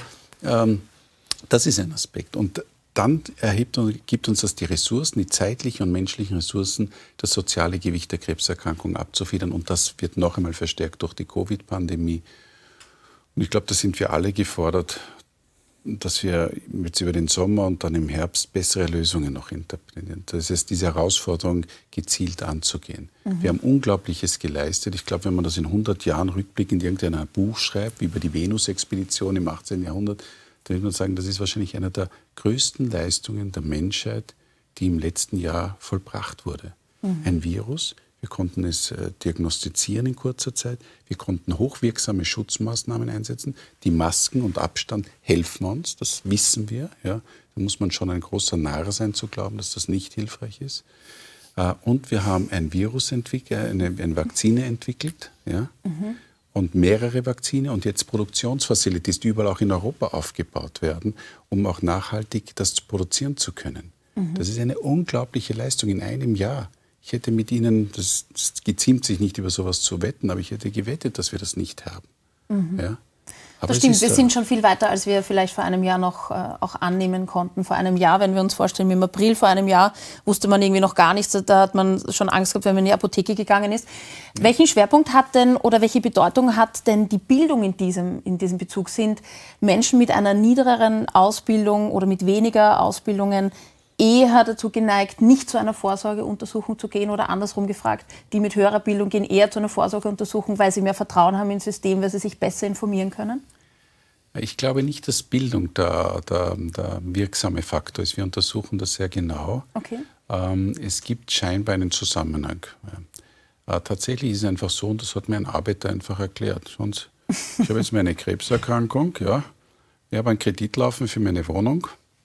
das ist ein Aspekt. Und dann gibt uns das die Ressourcen, die zeitlichen und menschlichen Ressourcen, das soziale Gewicht der Krebserkrankung abzufedern. Und das wird noch einmal verstärkt durch die Covid-Pandemie. Und ich glaube, da sind wir alle gefordert, dass wir jetzt über den Sommer und dann im Herbst bessere Lösungen noch interpretieren. Das heißt, diese Herausforderung gezielt anzugehen. Wir haben Unglaubliches geleistet. Ich glaube, wenn man das in 100 Jahren rückblickend in irgendeinem Buch schreibt, wie über die Venus-Expedition im 18. Jahrhundert, dann würde man sagen, das ist wahrscheinlich eine der größten Leistungen der Menschheit, die im letzten Jahr vollbracht wurde. Ein Virus, wir konnten es diagnostizieren in kurzer Zeit, wir konnten hochwirksame Schutzmaßnahmen einsetzen, die Masken und Abstand helfen uns, das wissen wir. Ja. Da muss man schon ein großer Narr sein, zu glauben, dass das nicht hilfreich ist. Und wir haben ein Virus entwickelt, eine Vakzine entwickelt, ja. Und mehrere Vakzine und jetzt Produktionsfacilities, die überall auch in Europa aufgebaut werden, um auch nachhaltig das produzieren zu können. Das ist eine unglaubliche Leistung in einem Jahr. Ich hätte mit Ihnen, das geziemt sich nicht über sowas zu wetten, aber ich hätte gewettet, dass wir das nicht haben. Ja? Aber das stimmt, wir sind schon viel weiter, als wir vielleicht vor einem Jahr noch auch annehmen konnten. Vor einem Jahr, wenn wir uns vorstellen, im April vor einem Jahr wusste man irgendwie noch gar nichts. Da hat man schon Angst gehabt, wenn man in die Apotheke gegangen ist. Welchen Schwerpunkt hat denn oder welche Bedeutung hat denn die Bildung in diesem Bezug? Sind Menschen mit einer niedrigeren Ausbildung oder mit weniger Ausbildungen eher dazu geneigt, nicht zu einer Vorsorgeuntersuchung zu gehen oder andersrum gefragt, die mit höherer Bildung gehen eher zu einer Vorsorgeuntersuchung, weil sie mehr Vertrauen haben ins System, weil sie sich besser informieren können? Ich glaube nicht, dass Bildung der wirksame Faktor ist. Wir untersuchen das sehr genau. Okay. Es gibt scheinbar einen Zusammenhang. Tatsächlich ist es einfach so, und das hat mir ein Arbeiter einfach erklärt. Ich habe jetzt meine Krebserkrankung, ja. Ich habe einen Kredit laufen für meine Wohnung.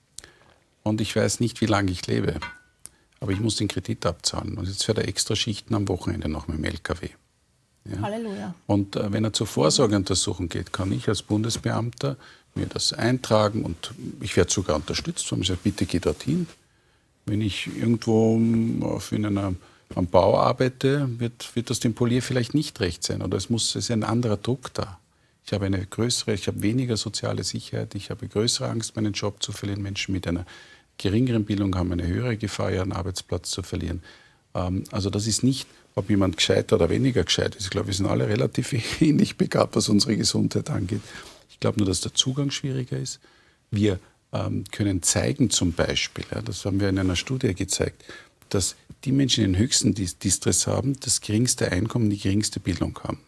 Und ich weiß nicht, wie lange ich lebe. Aber ich muss den Kredit abzahlen. Und jetzt fährt er extra Schichten am Wochenende noch mit dem LKW. Ja. Halleluja. Und wenn er zur Vorsorgeuntersuchung geht, kann ich als Bundesbeamter mir das eintragen. Und ich werde sogar unterstützt. Und ich sage, bitte geh dorthin. Wenn ich irgendwo am Bau arbeite, wird das dem Polier vielleicht nicht recht sein. Oder es ist ein anderer Druck da. Ich habe weniger soziale Sicherheit. Ich habe größere Angst, meinen Job zu verlieren. Menschen mit einer geringeren Bildung haben eine höhere Gefahr, ihren Arbeitsplatz zu verlieren. Also das ist nicht, ob jemand gescheiter oder weniger gescheit ist. Ich glaube, wir sind alle relativ ähnlich begabt, was unsere Gesundheit angeht. Ich glaube nur, dass der Zugang schwieriger ist. Wir können zeigen zum Beispiel, das haben wir in einer Studie gezeigt, dass die Menschen, die den höchsten Distress haben, das geringste Einkommen, die geringste Bildung haben.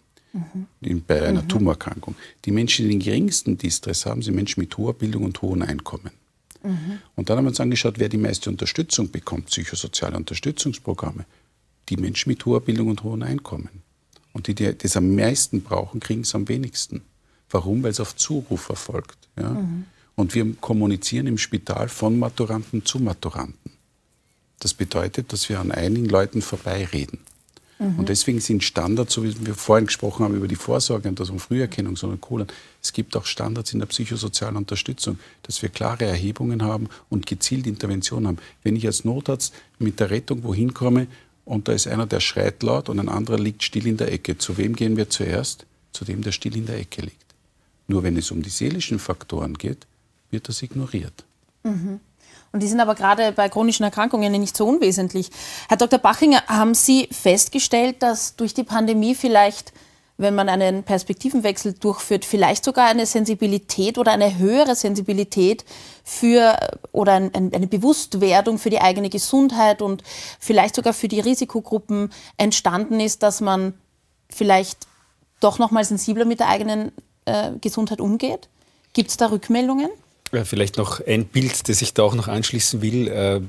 Bei einer Tumorerkrankung. Die Menschen, die den geringsten Distress haben, sind Menschen mit hoher Bildung und hohem Einkommen. Und dann haben wir uns angeschaut, wer die meiste Unterstützung bekommt, psychosoziale Unterstützungsprogramme. Die Menschen mit hoher Bildung und hohem Einkommen. Und die das am meisten brauchen, kriegen es am wenigsten. Warum? Weil es auf Zuruf erfolgt. Ja? Und wir kommunizieren im Spital von Maturanten zu Maturanten. Das bedeutet, dass wir an einigen Leuten vorbeireden. Und deswegen sind Standards, so wie wir vorhin gesprochen haben über die Vorsorge und das um Früherkennung, sondern Kohlen. Es gibt auch Standards in der psychosozialen Unterstützung, dass wir klare Erhebungen haben und gezielt Interventionen haben. Wenn ich als Notarzt mit der Rettung wohin komme und da ist einer, der schreit laut und ein anderer liegt still in der Ecke, zu wem gehen wir zuerst? Zu dem, der still in der Ecke liegt. Nur wenn es um die seelischen Faktoren geht, wird das ignoriert. Und die sind aber gerade bei chronischen Erkrankungen nicht so unwesentlich. Herr Dr. Bachinger, haben Sie festgestellt, dass durch die Pandemie vielleicht, wenn man einen Perspektivenwechsel durchführt, vielleicht sogar eine Sensibilität oder eine höhere Sensibilität oder eine Bewusstwerdung für die eigene Gesundheit und vielleicht sogar für die Risikogruppen entstanden ist, dass man vielleicht doch noch mal sensibler mit der eigenen Gesundheit umgeht? Gibt es da Rückmeldungen? Vielleicht noch ein Bild, das ich da auch noch anschließen will.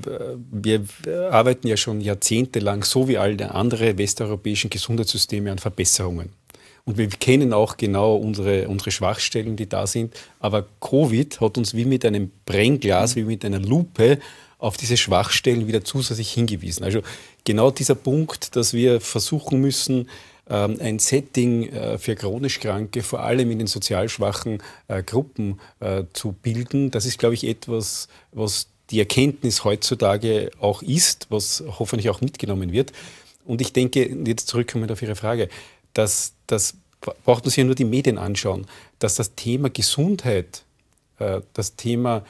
Wir arbeiten ja schon jahrzehntelang, so wie alle anderen westeuropäischen Gesundheitssysteme, an Verbesserungen. Und wir kennen auch genau unsere Schwachstellen, die da sind. Aber Covid hat uns wie mit einem Brennglas, wie mit einer Lupe auf diese Schwachstellen wieder zusätzlich hingewiesen. Also genau dieser Punkt, dass wir versuchen müssen, ein Setting für chronisch Kranke, vor allem in den sozial schwachen Gruppen zu bilden. Das ist, glaube ich, etwas, was die Erkenntnis heutzutage auch ist, was hoffentlich auch mitgenommen wird. Und ich denke, jetzt zurückkommend auf Ihre Frage, das braucht man sich ja nur die Medien anschauen, dass das Thema Gesundheit, das Thema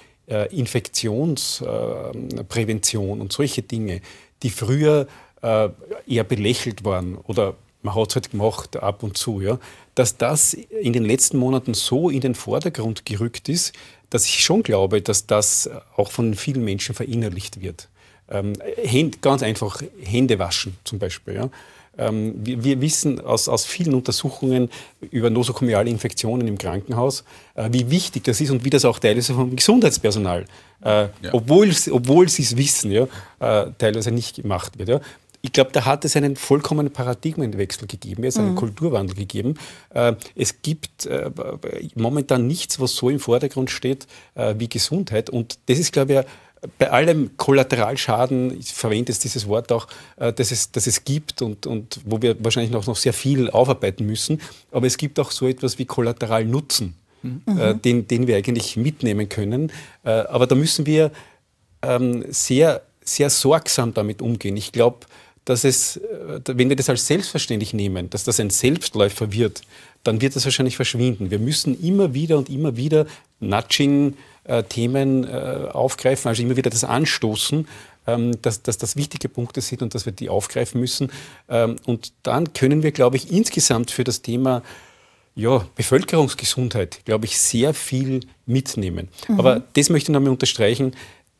Infektionsprävention und solche Dinge, die früher eher belächelt waren oder man hat es halt gemacht, ab und zu, ja, dass das in den letzten Monaten so in den Vordergrund gerückt ist, dass ich schon glaube, dass das auch von vielen Menschen verinnerlicht wird. Ganz einfach Hände waschen zum Beispiel. Ja. Wir wissen aus vielen Untersuchungen über nosokomiale Infektionen im Krankenhaus, wie wichtig das ist und wie das auch teilweise vom Gesundheitspersonal, obwohl sie es wissen, ja, teilweise nicht gemacht wird. Ja. Ich glaube, da hat es einen vollkommenen Paradigmenwechsel gegeben, es einen Kulturwandel gegeben. Es gibt momentan nichts, was so im Vordergrund steht wie Gesundheit. Und das ist, glaube ich, bei allem Kollateralschaden, ich verwende jetzt dieses Wort auch, dass es gibt und wo wir wahrscheinlich noch sehr viel aufarbeiten müssen. Aber es gibt auch so etwas wie Kollateralnutzen, den wir eigentlich mitnehmen können. Aber da müssen wir sehr, sehr sorgsam damit umgehen. Ich glaube, dass wenn wir das als selbstverständlich nehmen, dass das ein Selbstläufer wird, dann wird das wahrscheinlich verschwinden. Wir müssen immer wieder Nudging-Themen aufgreifen, also immer wieder das anstoßen, dass das wichtige Punkte sind und dass wir die aufgreifen müssen. Und dann können wir, glaube ich, insgesamt für das Thema Bevölkerungsgesundheit, glaube ich, sehr viel mitnehmen. Aber das möchte ich nochmal unterstreichen,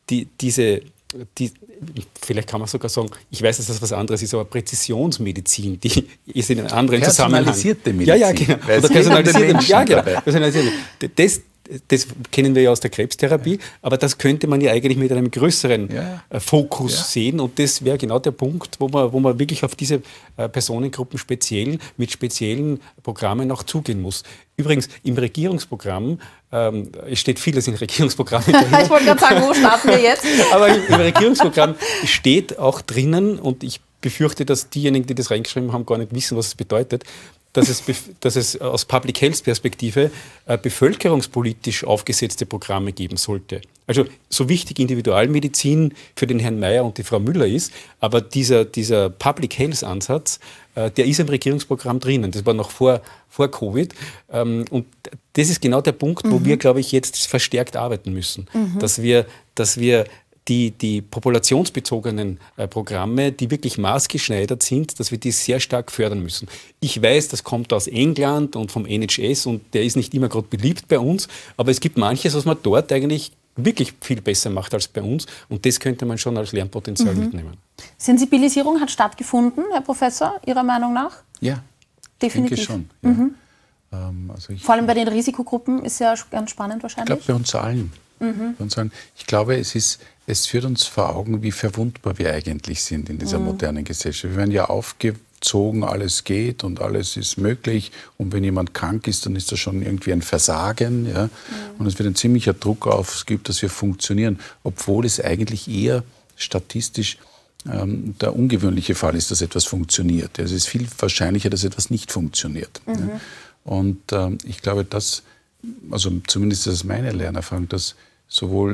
vielleicht kann man sogar sagen, ich weiß, dass das was anderes ist, aber Präzisionsmedizin, die ist in einem anderen Zusammenhang. Personalisierte Medizin. Ja, genau. Oder personalisierte. Das kennen wir ja aus der Krebstherapie, aber das könnte man ja eigentlich mit einem größeren Fokus sehen und das wäre genau der Punkt, wo man wirklich auf diese Personengruppen mit speziellen Programmen auch zugehen muss. Übrigens, im Regierungsprogramm, es steht vieles im Regierungsprogramm. Ich wollte gerade sagen, wo starten wir jetzt? Aber im Regierungsprogramm steht auch drinnen, und ich befürchte, dass diejenigen, die das reingeschrieben haben, gar nicht wissen, was es bedeutet, dass es aus Public Health Perspektive bevölkerungspolitisch aufgesetzte Programme geben sollte. Also so wichtig Individualmedizin für den Herrn Mayer und die Frau Müller ist, aber dieser Public Health Ansatz, der ist im Regierungsprogramm drinnen. Das war noch vor Covid. Und das ist genau der Punkt, wo wir, glaube ich, jetzt verstärkt arbeiten müssen. Dass wir die populationsbezogenen Programme, die wirklich maßgeschneidert sind, dass wir die sehr stark fördern müssen. Ich weiß, das kommt aus England und vom NHS und der ist nicht immer gerade beliebt bei uns, aber es gibt manches, was man dort eigentlich wirklich viel besser macht als bei uns und das könnte man schon als Lernpotenzial mitnehmen. Sensibilisierung hat stattgefunden, Herr Professor, Ihrer Meinung nach? Ja, definitiv. Ich denke schon. Ja. Vor allem bei den Risikogruppen ist ja ganz spannend wahrscheinlich. Ich glaube, bei uns allen. Ich glaube, es führt uns vor Augen, wie verwundbar wir eigentlich sind in dieser modernen Gesellschaft. Wir werden ja aufgezogen, alles geht und alles ist möglich. Und wenn jemand krank ist, dann ist das schon irgendwie ein Versagen. Ja? Und es wird ein ziemlicher Druck aufgeübt, dass wir funktionieren, obwohl es eigentlich eher statistisch der ungewöhnliche Fall ist, dass etwas funktioniert. Es ist viel wahrscheinlicher, dass etwas nicht funktioniert. Ja? Und ich glaube, also zumindest ist das meine Lernerfahrung, dass sowohl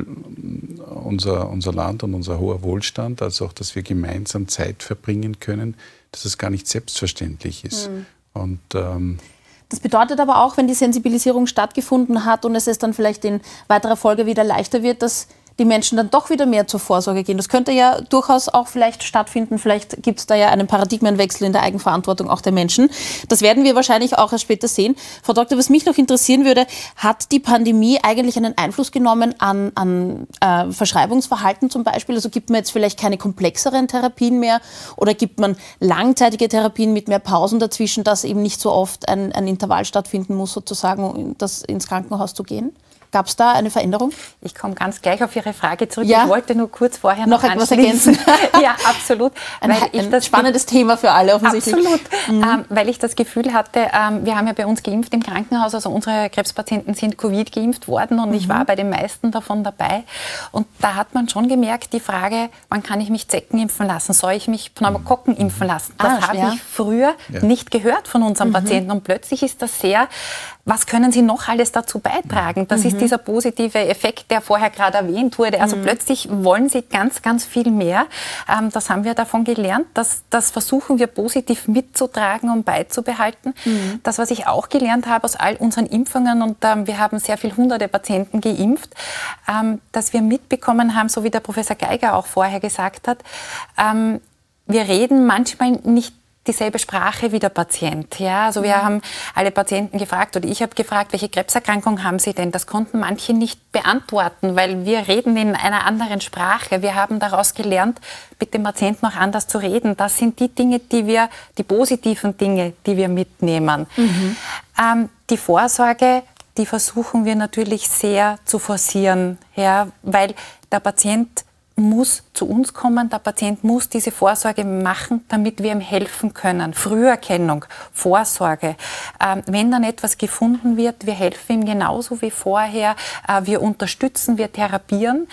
unser Land und unser hoher Wohlstand, als auch, dass wir gemeinsam Zeit verbringen können, dass es gar nicht selbstverständlich ist. Und das bedeutet aber auch, wenn die Sensibilisierung stattgefunden hat und es dann vielleicht in weiterer Folge wieder leichter wird, dass die Menschen dann doch wieder mehr zur Vorsorge gehen. Das könnte ja durchaus auch vielleicht stattfinden. Vielleicht gibt es da ja einen Paradigmenwechsel in der Eigenverantwortung auch der Menschen. Das werden wir wahrscheinlich auch erst später sehen. Frau Doktor, was mich noch interessieren würde, hat die Pandemie eigentlich einen Einfluss genommen an Verschreibungsverhalten zum Beispiel? Also gibt man jetzt vielleicht keine komplexeren Therapien mehr oder gibt man langzeitige Therapien mit mehr Pausen dazwischen, dass eben nicht so oft ein Intervall stattfinden muss, sozusagen, um ins Krankenhaus zu gehen? Gab es da eine Veränderung? Ich komme ganz gleich auf Ihre Frage zurück. Ja. Ich wollte nur kurz vorher noch etwas ergänzen. Ja, absolut. Ein spannendes Thema für alle offensichtlich. Absolut, weil ich das Gefühl hatte, wir haben ja bei uns geimpft im Krankenhaus, also unsere Krebspatienten sind Covid geimpft worden und ich war bei den meisten davon dabei. Und da hat man schon gemerkt, die Frage, wann kann ich mich Zecken impfen lassen? Soll ich mich Pneumokokken impfen lassen? Das habe ich früher nicht gehört von unseren Patienten und plötzlich ist das sehr, was können sie noch alles dazu beitragen? Das ist dieser positive Effekt, der vorher gerade erwähnt wurde. Also plötzlich wollen sie ganz, ganz viel mehr. Das haben wir davon gelernt. Das versuchen wir positiv mitzutragen und beizubehalten. Das, was ich auch gelernt habe aus all unseren Impfungen, und wir haben sehr viele hunderte Patienten geimpft, dass wir mitbekommen haben, so wie der Professor Geiger auch vorher gesagt hat, wir reden manchmal nicht dieselbe Sprache wie der Patient. Ja, also wir haben alle Patienten gefragt oder ich habe gefragt, welche Krebserkrankung haben Sie denn? Das konnten manche nicht beantworten, weil wir reden in einer anderen Sprache. Wir haben daraus gelernt, mit dem Patienten auch anders zu reden. Das sind die Dinge, die positiven Dinge, die wir mitnehmen. Die Vorsorge, die versuchen wir natürlich sehr zu forcieren, ja, weil der Patient muss zu uns kommen, der Patient muss diese Vorsorge machen, damit wir ihm helfen können. Früherkennung, Vorsorge. Wenn dann etwas gefunden wird, wir helfen ihm genauso wie vorher, wir unterstützen, wir therapieren.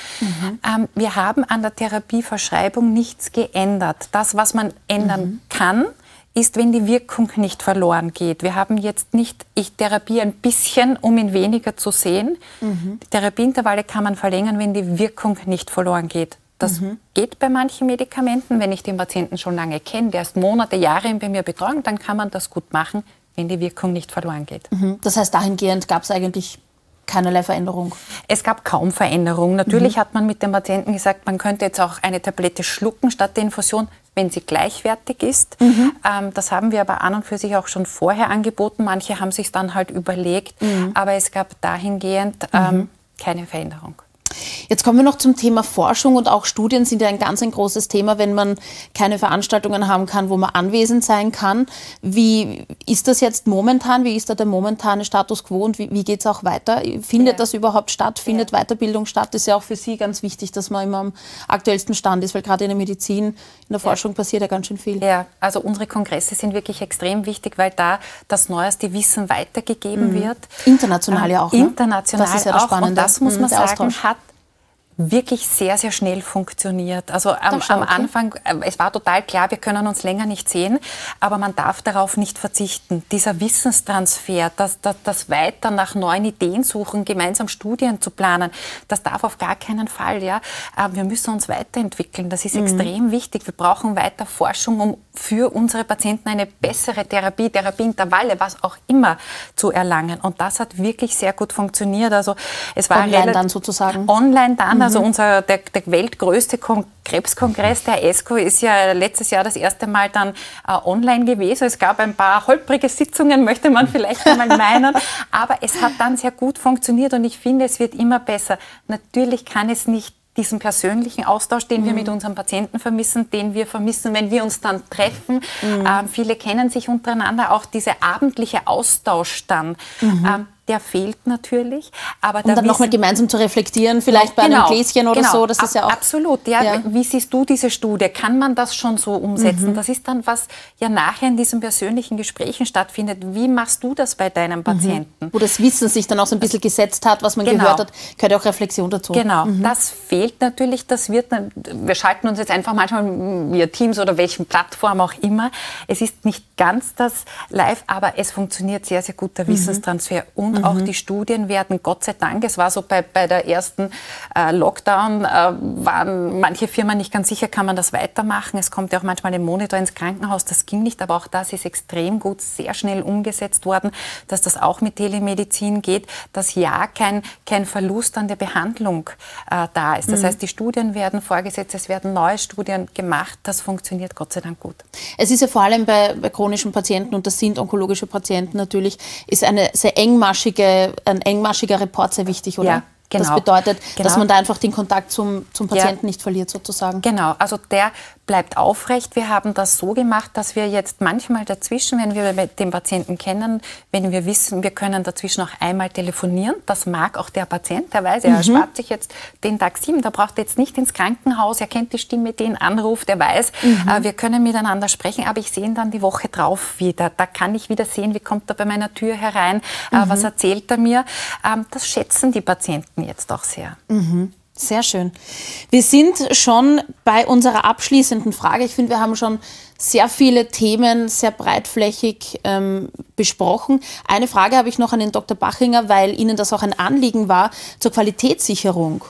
Wir haben an der Therapieverschreibung nichts geändert. Das, was man ändern kann, ist, wenn die Wirkung nicht verloren geht. Wir haben jetzt nicht, ich therapiere ein bisschen, um ihn weniger zu sehen. Die Therapieintervalle kann man verlängern, wenn die Wirkung nicht verloren geht. Das geht bei manchen Medikamenten. Wenn ich den Patienten schon lange kenne, der ist Monate, Jahre bei mir Betreuung, dann kann man das gut machen, wenn die Wirkung nicht verloren geht. Das heißt, dahingehend gab es eigentlich keinerlei Veränderung? Es gab kaum Veränderung. Natürlich hat man mit dem Patienten gesagt, man könnte jetzt auch eine Tablette schlucken statt der Infusion, wenn sie gleichwertig ist. Das haben wir aber an und für sich auch schon vorher angeboten. Manche haben sich dann halt überlegt, aber es gab dahingehend keine Veränderung. Jetzt kommen wir noch zum Thema Forschung und auch Studien sind ja ein ganz großes Thema, wenn man keine Veranstaltungen haben kann, wo man anwesend sein kann. Wie ist das jetzt momentan? Wie ist da der momentane Status quo und wie geht es auch weiter? Findet das überhaupt statt? Findet Weiterbildung statt? Das ist ja auch für Sie ganz wichtig, dass man immer am aktuellsten Stand ist, weil gerade in der Medizin, in der Forschung passiert ja ganz schön viel. Ja, also unsere Kongresse sind wirklich extrem wichtig, weil da das neueste Wissen weitergegeben wird. International ja auch. Ne? International das ist ja das Spannende. Und das muss man sagen, Austausch. hat wirklich sehr, sehr schnell funktioniert. Also am Anfang, es war total klar, wir können uns länger nicht sehen, aber man darf darauf nicht verzichten. Dieser Wissenstransfer, das weiter nach neuen Ideen suchen, gemeinsam Studien zu planen, das darf auf gar keinen Fall. Ja? Wir müssen uns weiterentwickeln, das ist extrem wichtig. Wir brauchen weiter Forschung, um für unsere Patienten eine bessere Therapieintervalle, was auch immer, zu erlangen. Und das hat wirklich sehr gut funktioniert. Also es war online dann sozusagen? Online dann. Also der weltgrößte Krebskongress, der ESCO, ist ja letztes Jahr das erste Mal dann online gewesen. Es gab ein paar holprige Sitzungen, möchte man vielleicht einmal meinen. Aber es hat dann sehr gut funktioniert und ich finde, es wird immer besser. Natürlich kann es nicht diesen persönlichen Austausch, den wir mit unseren Patienten vermissen, den wir vermissen, wenn wir uns dann treffen. Viele kennen sich untereinander, auch dieser abendliche Austausch dann. Der fehlt natürlich. Aber um dann nochmal gemeinsam zu reflektieren, vielleicht bei einem Gläschen oder so. Das ist ja auch absolut. Ja. Wie siehst du diese Studie? Kann man das schon so umsetzen? Das ist dann, was ja nachher in diesen persönlichen Gesprächen stattfindet. Wie machst du das bei deinem Patienten? Wo das Wissen sich dann auch so ein bisschen gesetzt hat, was man gehört hat, gehört auch Reflexion dazu. Genau, das fehlt natürlich. Wir schalten uns jetzt einfach manchmal via Teams oder welchen Plattform auch immer. Es ist nicht ganz das Live, aber es funktioniert sehr, sehr gut, der Wissenstransfer. Und auch die Studien werden, Gott sei Dank, es war so bei der ersten Lockdown, waren manche Firmen nicht ganz sicher, kann man das weitermachen. Es kommt ja auch manchmal ein Monitor ins Krankenhaus, das ging nicht, aber auch das ist extrem gut, sehr schnell umgesetzt worden, dass das auch mit Telemedizin geht, dass kein Verlust an der Behandlung da ist. Das heißt, die Studien werden vorgesetzt, es werden neue Studien gemacht, das funktioniert Gott sei Dank gut. Es ist ja vor allem bei chronischen Patienten, und das sind onkologische Patienten natürlich, ist ein engmaschiger Report sehr wichtig, oder? Ja. Genau. Das bedeutet, dass man da einfach den Kontakt zum Patienten nicht verliert, sozusagen. Genau, also der bleibt aufrecht. Wir haben das so gemacht, dass wir jetzt manchmal dazwischen, wenn wir den Patienten kennen, wenn wir wissen, wir können dazwischen auch einmal telefonieren. Das mag auch der Patient, der weiß, er spart sich jetzt den Tag 7, da braucht er jetzt nicht ins Krankenhaus, er kennt die Stimme, den anruft, er weiß, wir können miteinander sprechen, aber ich sehe ihn dann die Woche drauf wieder. Da kann ich wieder sehen, wie kommt er bei meiner Tür herein, was erzählt er mir. Das schätzen die Patienten jetzt auch sehr. Sehr schön. Wir sind schon bei unserer abschließenden Frage. Ich finde, wir haben schon sehr viele Themen sehr breitflächig besprochen. Eine Frage habe ich noch an den Dr. Bachinger, weil Ihnen das auch ein Anliegen war, zur Qualitätssicherung.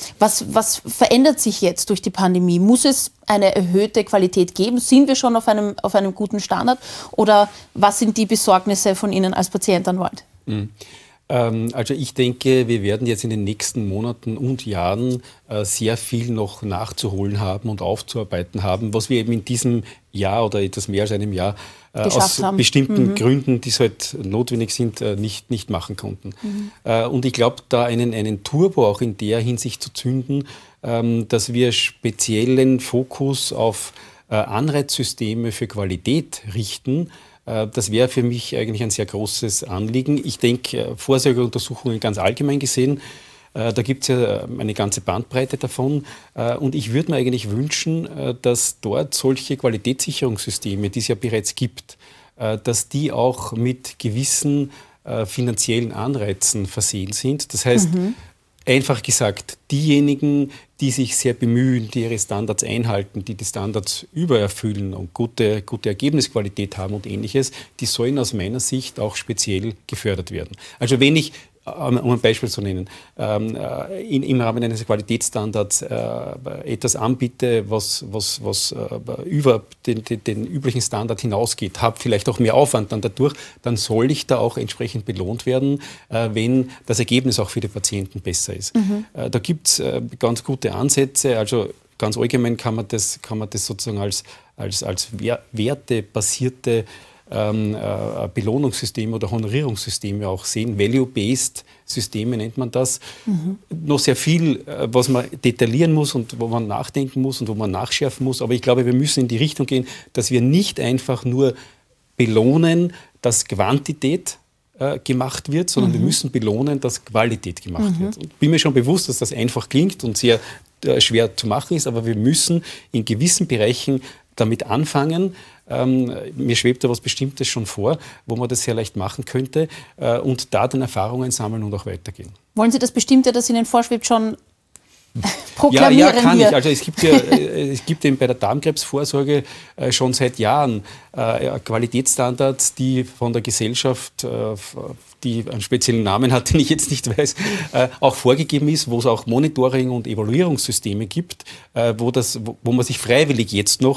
Was verändert sich jetzt durch die Pandemie? Muss es eine erhöhte Qualität geben? Sind wir schon auf einem guten Standard? Oder was sind die Besorgnisse von Ihnen als Patient, Anwalt? Also ich denke, wir werden jetzt in den nächsten Monaten und Jahren sehr viel noch nachzuholen haben und aufzuarbeiten haben, was wir eben in diesem Jahr oder etwas mehr als einem Jahr aus bestimmten Gründen, die halt notwendig sind, nicht machen konnten. Und ich glaube, da einen Turbo auch in der Hinsicht zu zünden, dass wir speziellen Fokus auf Anreizsysteme für Qualität richten. Das wäre für mich eigentlich ein sehr großes Anliegen. Ich denke, Vorsorgeuntersuchungen ganz allgemein gesehen, da gibt es ja eine ganze Bandbreite davon. Und ich würde mir eigentlich wünschen, dass dort solche Qualitätssicherungssysteme, die es ja bereits gibt, dass die auch mit gewissen finanziellen Anreizen versehen sind. Das heißt, einfach gesagt, diejenigen, die sich sehr bemühen, die ihre Standards einhalten, die Standards übererfüllen und gute Ergebnisqualität haben und Ähnliches, die sollen aus meiner Sicht auch speziell gefördert werden. Also wenn ich, um ein Beispiel zu nennen, im Rahmen eines Qualitätsstandards etwas anbiete, was über den üblichen Standard hinausgeht, habe vielleicht auch mehr Aufwand dann dadurch, dann soll ich da auch entsprechend belohnt werden, wenn das Ergebnis auch für die Patienten besser ist. Da gibt es ganz gute Ansätze, also ganz allgemein kann man das sozusagen als wertebasierte Belohnungssysteme oder Honorierungssysteme auch sehen. Value-based Systeme nennt man das. Noch sehr viel, was man detaillieren muss und wo man nachdenken muss und wo man nachschärfen muss. Aber ich glaube, wir müssen in die Richtung gehen, dass wir nicht einfach nur belohnen, dass Quantität gemacht wird, sondern wir müssen belohnen, dass Qualität gemacht wird. Ich bin mir schon bewusst, dass das einfach klingt und sehr schwer zu machen ist, aber wir müssen in gewissen Bereichen damit anfangen. Mir schwebt da was Bestimmtes schon vor, wo man das sehr leicht machen könnte und da dann Erfahrungen sammeln und auch weitergehen. Wollen Sie das Bestimmte, das Ihnen vorschwebt, schon proklamieren? Ja, kann ich. Also es gibt eben bei der Darmkrebsvorsorge schon seit Jahren Qualitätsstandards, die von der Gesellschaft, die einen speziellen Namen hat, den ich jetzt nicht weiß, auch vorgegeben ist, wo es auch Monitoring- und Evaluierungssysteme gibt, wo man sich freiwillig jetzt noch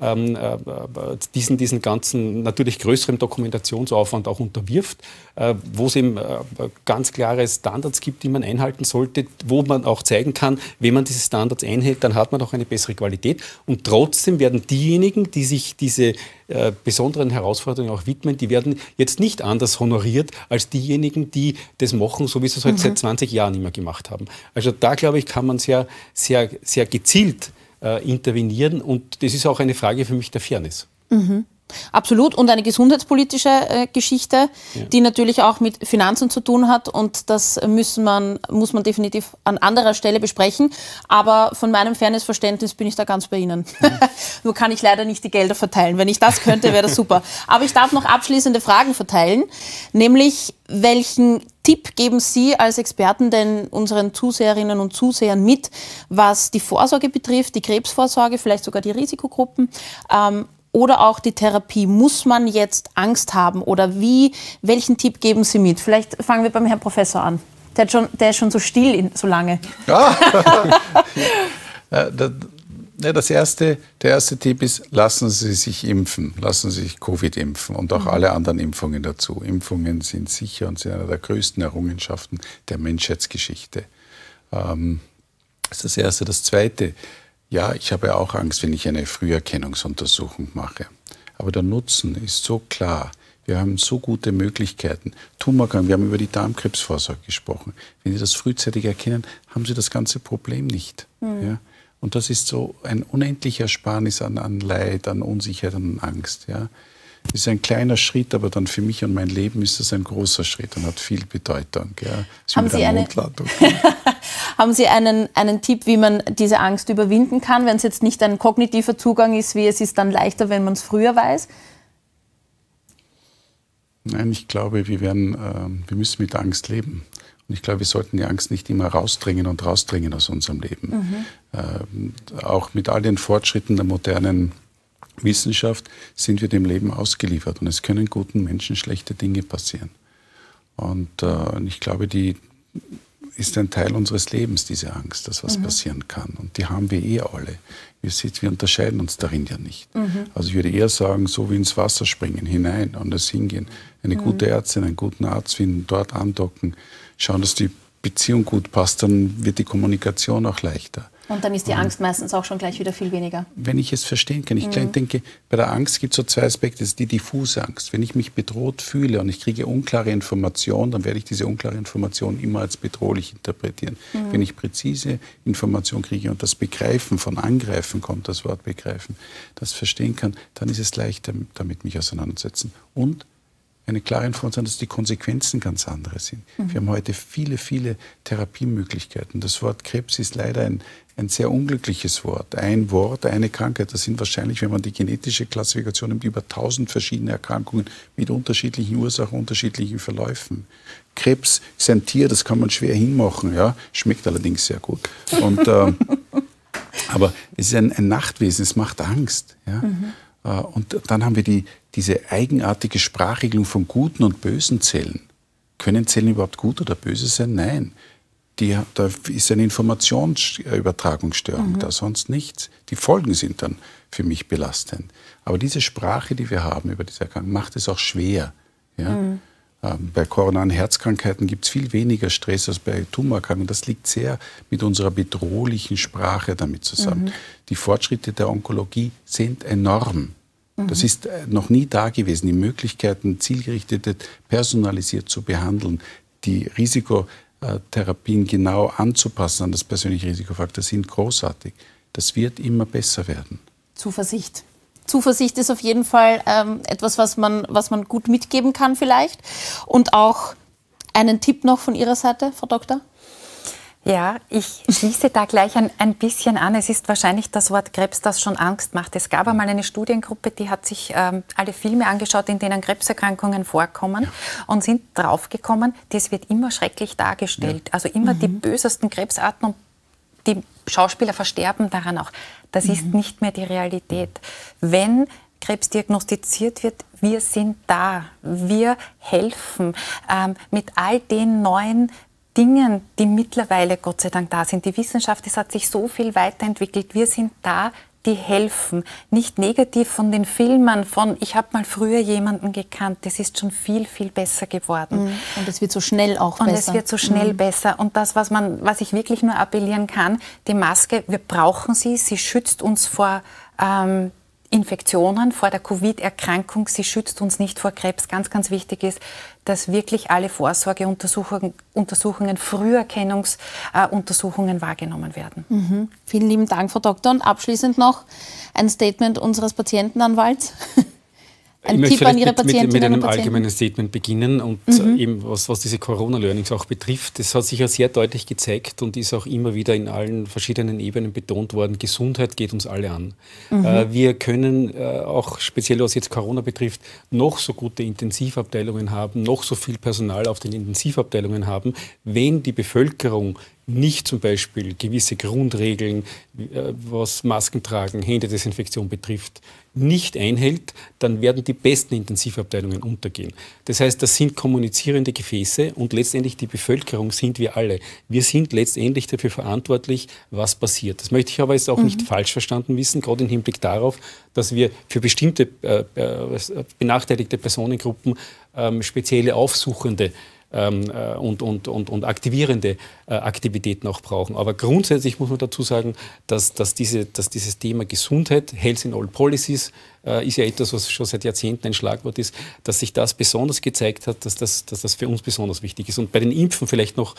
diesen ganzen natürlich größeren Dokumentationsaufwand auch unterwirft, wo es eben ganz klare Standards gibt, die man einhalten sollte, wo man auch zeigen kann, wenn man diese Standards einhält, dann hat man auch eine bessere Qualität. Und trotzdem werden diejenigen, die sich diese besonderen Herausforderungen auch widmen, die werden jetzt nicht anders honoriert als diejenigen, die das machen, so wie sie es halt seit 20 Jahren immer gemacht haben. Also da, glaube ich, kann man sehr, sehr, sehr gezielt intervenieren und das ist auch eine Frage für mich der Fairness. Absolut. Und eine gesundheitspolitische Geschichte, die natürlich auch mit Finanzen zu tun hat. Und das muss man definitiv an anderer Stelle besprechen. Aber von meinem Fairnessverständnis bin ich da ganz bei Ihnen. Nur kann ich leider nicht die Gelder verteilen. Wenn ich das könnte, wäre das super. Aber ich darf noch abschließende Fragen verteilen. Nämlich, welchen Tipp geben Sie als Experten denn unseren Zuseherinnen und Zusehern mit, was die Vorsorge betrifft, die Krebsvorsorge, vielleicht sogar die Risikogruppen, oder auch die Therapie? Muss man jetzt Angst haben oder welchen Tipp geben Sie mit? Vielleicht fangen wir beim Herrn Professor an. Der ist schon so still so lange. Der erste Tipp ist, lassen Sie sich impfen, lassen Sie sich Covid impfen und auch alle anderen Impfungen dazu. Impfungen sind sicher und sind eine der größten Errungenschaften der Menschheitsgeschichte. Das ist das Erste. Das Zweite, ja, ich habe ja auch Angst, wenn ich eine Früherkennungsuntersuchung mache. Aber der Nutzen ist so klar. Wir haben so gute Möglichkeiten. Tumorkranken, wir haben über die Darmkrebsvorsorge gesprochen. Wenn Sie das frühzeitig erkennen, haben Sie das ganze Problem nicht. Ja? Und das ist so ein unendlicher Ersparnis an Leid, an Unsicherheit, an Angst. Ja? Das ist ein kleiner Schritt, aber dann für mich und mein Leben ist das ein großer Schritt und hat viel Bedeutung. Ja? Haben Sie einen Tipp, wie man diese Angst überwinden kann, wenn es jetzt nicht ein kognitiver Zugang ist, wie es ist dann leichter, wenn man es früher weiß? Nein, ich glaube, wir müssen mit Angst leben. Und ich glaube, wir sollten die Angst nicht immer rausdrängen aus unserem Leben. Auch mit all den Fortschritten der modernen Wissenschaft sind wir dem Leben ausgeliefert. Und es können guten Menschen schlechte Dinge passieren. Und ich glaube, die ist ein Teil unseres Lebens, diese Angst, dass was passieren kann. Und die haben wir alle. Wir unterscheiden uns darin ja nicht. Also ich würde eher sagen, so wie ins Wasser springen, hinein und das hingehen. Eine gute Ärztin, einen guten Arzt finden, dort andocken, schauen, dass die Beziehung gut passt, dann wird die Kommunikation auch leichter. Und dann ist die Angst meistens auch schon gleich wieder viel weniger. Wenn ich es verstehen kann. Ich denke, bei der Angst gibt es so zwei Aspekte. Das ist die diffuse Angst. Wenn ich mich bedroht fühle und ich kriege unklare Informationen, dann werde ich diese unklare Information immer als bedrohlich interpretieren. Wenn ich präzise Information kriege und das Begreifen von Angreifen kommt, das Wort Begreifen, das verstehen kann, dann ist es leichter, damit mich auseinandersetzen. Und eine klare Information, dass die Konsequenzen ganz andere sind. Wir haben heute viele, viele Therapiemöglichkeiten. Das Wort Krebs ist leider ein sehr unglückliches Wort. Ein Wort, eine Krankheit. Das sind wahrscheinlich, wenn man die genetische Klassifikation nimmt, über 1000 verschiedene Erkrankungen mit unterschiedlichen Ursachen, unterschiedlichen Verläufen. Krebs ist ein Tier, das kann man schwer hinmachen. Ja? Schmeckt allerdings sehr gut. Und, aber es ist ein Nachtwesen, es macht Angst. Ja? Und dann haben wir diese eigenartige Sprachregelung von guten und bösen Zellen. Können Zellen überhaupt gut oder böse sein? Nein. Da ist eine Informationsübertragungsstörung da, sonst nichts. Die Folgen sind dann für mich belastend. Aber diese Sprache, die wir haben über diese Erkrankung, macht es auch schwer. Ja? Bei koronaren Herzkrankheiten gibt es viel weniger Stress als bei Tumorerkrankungen. Das liegt sehr mit unserer bedrohlichen Sprache damit zusammen. Die Fortschritte der Onkologie sind enorm. Das ist noch nie da gewesen. Die Möglichkeiten, zielgerichtet, personalisiert zu behandeln, die Risikotherapien genau anzupassen an das persönliche Risikofaktor, sind großartig. Das wird immer besser werden. Zuversicht. Zuversicht ist auf jeden Fall etwas, was man gut mitgeben kann vielleicht. Und auch einen Tipp noch von Ihrer Seite, Frau Doktor? Ja, ich schließe da gleich ein bisschen an. Es ist wahrscheinlich das Wort Krebs, das schon Angst macht. Es gab einmal eine Studiengruppe, die hat sich alle Filme angeschaut, in denen Krebserkrankungen vorkommen und sind draufgekommen, das wird immer schrecklich dargestellt. Also immer die bösesten Krebsarten und die Schauspieler versterben daran auch. Das ist nicht mehr die Realität. Wenn Krebs diagnostiziert wird, wir sind da, wir helfen mit all den neuen Dingen, die mittlerweile Gott sei Dank da sind. Die Wissenschaft, es hat sich so viel weiterentwickelt. Wir sind da, die helfen. Nicht negativ von den Filmen, von ich habe mal früher jemanden gekannt, das ist schon viel, viel besser geworden. Und es wird so schnell auch besser. Und es wird so schnell besser. Und das, was ich wirklich nur appellieren kann, die Maske, wir brauchen sie schützt uns vor Infektionen, vor der Covid-Erkrankung, sie schützt uns nicht vor Krebs. Ganz, ganz wichtig ist, dass wirklich alle Vorsorgeuntersuchungen, Früherkennungsuntersuchungen wahrgenommen werden. Vielen lieben Dank, Frau Doktor. Und abschließend noch ein Statement unseres Patientenanwalts. Ich möchte vielleicht mit einem allgemeinen Statement beginnen und eben was diese Corona-Learnings auch betrifft. Das hat sich ja sehr deutlich gezeigt und ist auch immer wieder in allen verschiedenen Ebenen betont worden. Gesundheit geht uns alle an. Wir können auch speziell was jetzt Corona betrifft, noch so gute Intensivabteilungen haben, noch so viel Personal auf den Intensivabteilungen haben, wenn die Bevölkerung nicht zum Beispiel gewisse Grundregeln, was Masken tragen, Händedesinfektion betrifft, nicht einhält, dann werden die besten Intensivabteilungen untergehen. Das heißt, das sind kommunizierende Gefäße und letztendlich die Bevölkerung sind wir alle. Wir sind letztendlich dafür verantwortlich, was passiert. Das möchte ich aber jetzt auch nicht falsch verstanden wissen, gerade im Hinblick darauf, dass wir für bestimmte benachteiligte Personengruppen spezielle aufsuchende und aktivierende Aktivitäten auch brauchen. Aber grundsätzlich muss man dazu sagen, dass dieses Thema Gesundheit, Health in all Policies, ist ja etwas, was schon seit Jahrzehnten ein Schlagwort ist, dass sich das besonders gezeigt hat, dass das für uns besonders wichtig ist. Und bei den Impfen vielleicht noch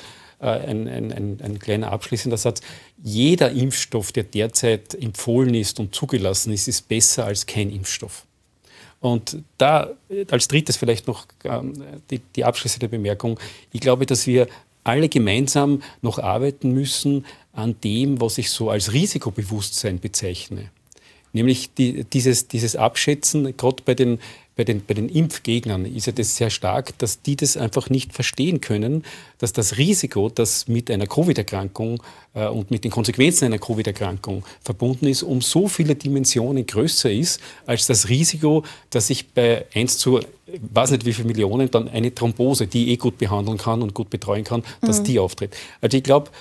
ein kleiner abschließender Satz. Jeder Impfstoff, der derzeit empfohlen ist und zugelassen ist, ist besser als kein Impfstoff. Und da als drittes vielleicht noch die abschließende Bemerkung. Ich glaube, dass wir alle gemeinsam noch arbeiten müssen an dem, was ich so als Risikobewusstsein bezeichne. Nämlich dieses Abschätzen, gerade bei den Impfgegnern ist ja das sehr stark, dass die das einfach nicht verstehen können, dass das Risiko, das mit einer Covid-Erkrankung und mit den Konsequenzen einer Covid-Erkrankung verbunden ist, um so viele Dimensionen größer ist, als das Risiko, dass ich bei 1 zu, weiß nicht wie viele Millionen, dann eine Thrombose, die gut behandeln kann und gut betreuen kann, dass die auftritt. Also ich glaube,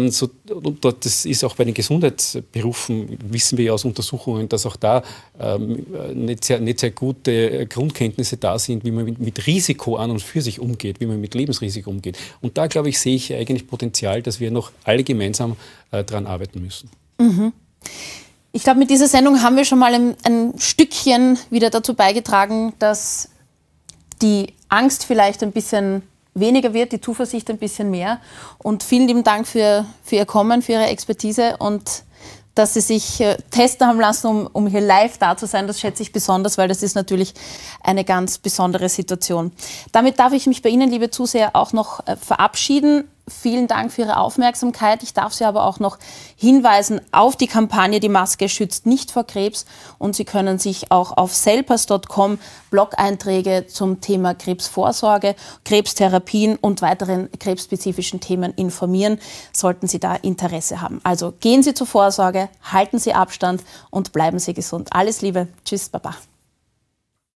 das ist auch bei den Gesundheitsberufen, wissen wir ja aus Untersuchungen, dass auch da nicht sehr gute Grundkenntnisse da sind, wie man mit Risiko an und für sich umgeht, wie man mit Lebensrisiko umgeht. Und da, glaube ich, sehe ich eigentlich Potenzial, dass wir noch alle gemeinsam daran arbeiten müssen. Ich glaube, mit dieser Sendung haben wir schon mal ein Stückchen wieder dazu beigetragen, dass die Angst vielleicht ein bisschen weniger wird, die Zuversicht ein bisschen mehr. Und vielen lieben Dank für Ihr Kommen, für Ihre Expertise und dass Sie sich testen haben lassen, um hier live da zu sein. Das schätze ich besonders, weil das ist natürlich eine ganz besondere Situation. Damit darf ich mich bei Ihnen, liebe Zuseher, auch noch verabschieden. Vielen Dank für Ihre Aufmerksamkeit. Ich darf Sie aber auch noch hinweisen auf die Kampagne Die Maske schützt nicht vor Krebs. Und Sie können sich auch auf selpers.com Blog-Einträge zum Thema Krebsvorsorge, Krebstherapien und weiteren krebsspezifischen Themen informieren, sollten Sie da Interesse haben. Also gehen Sie zur Vorsorge, halten Sie Abstand und bleiben Sie gesund. Alles Liebe. Tschüss, Baba.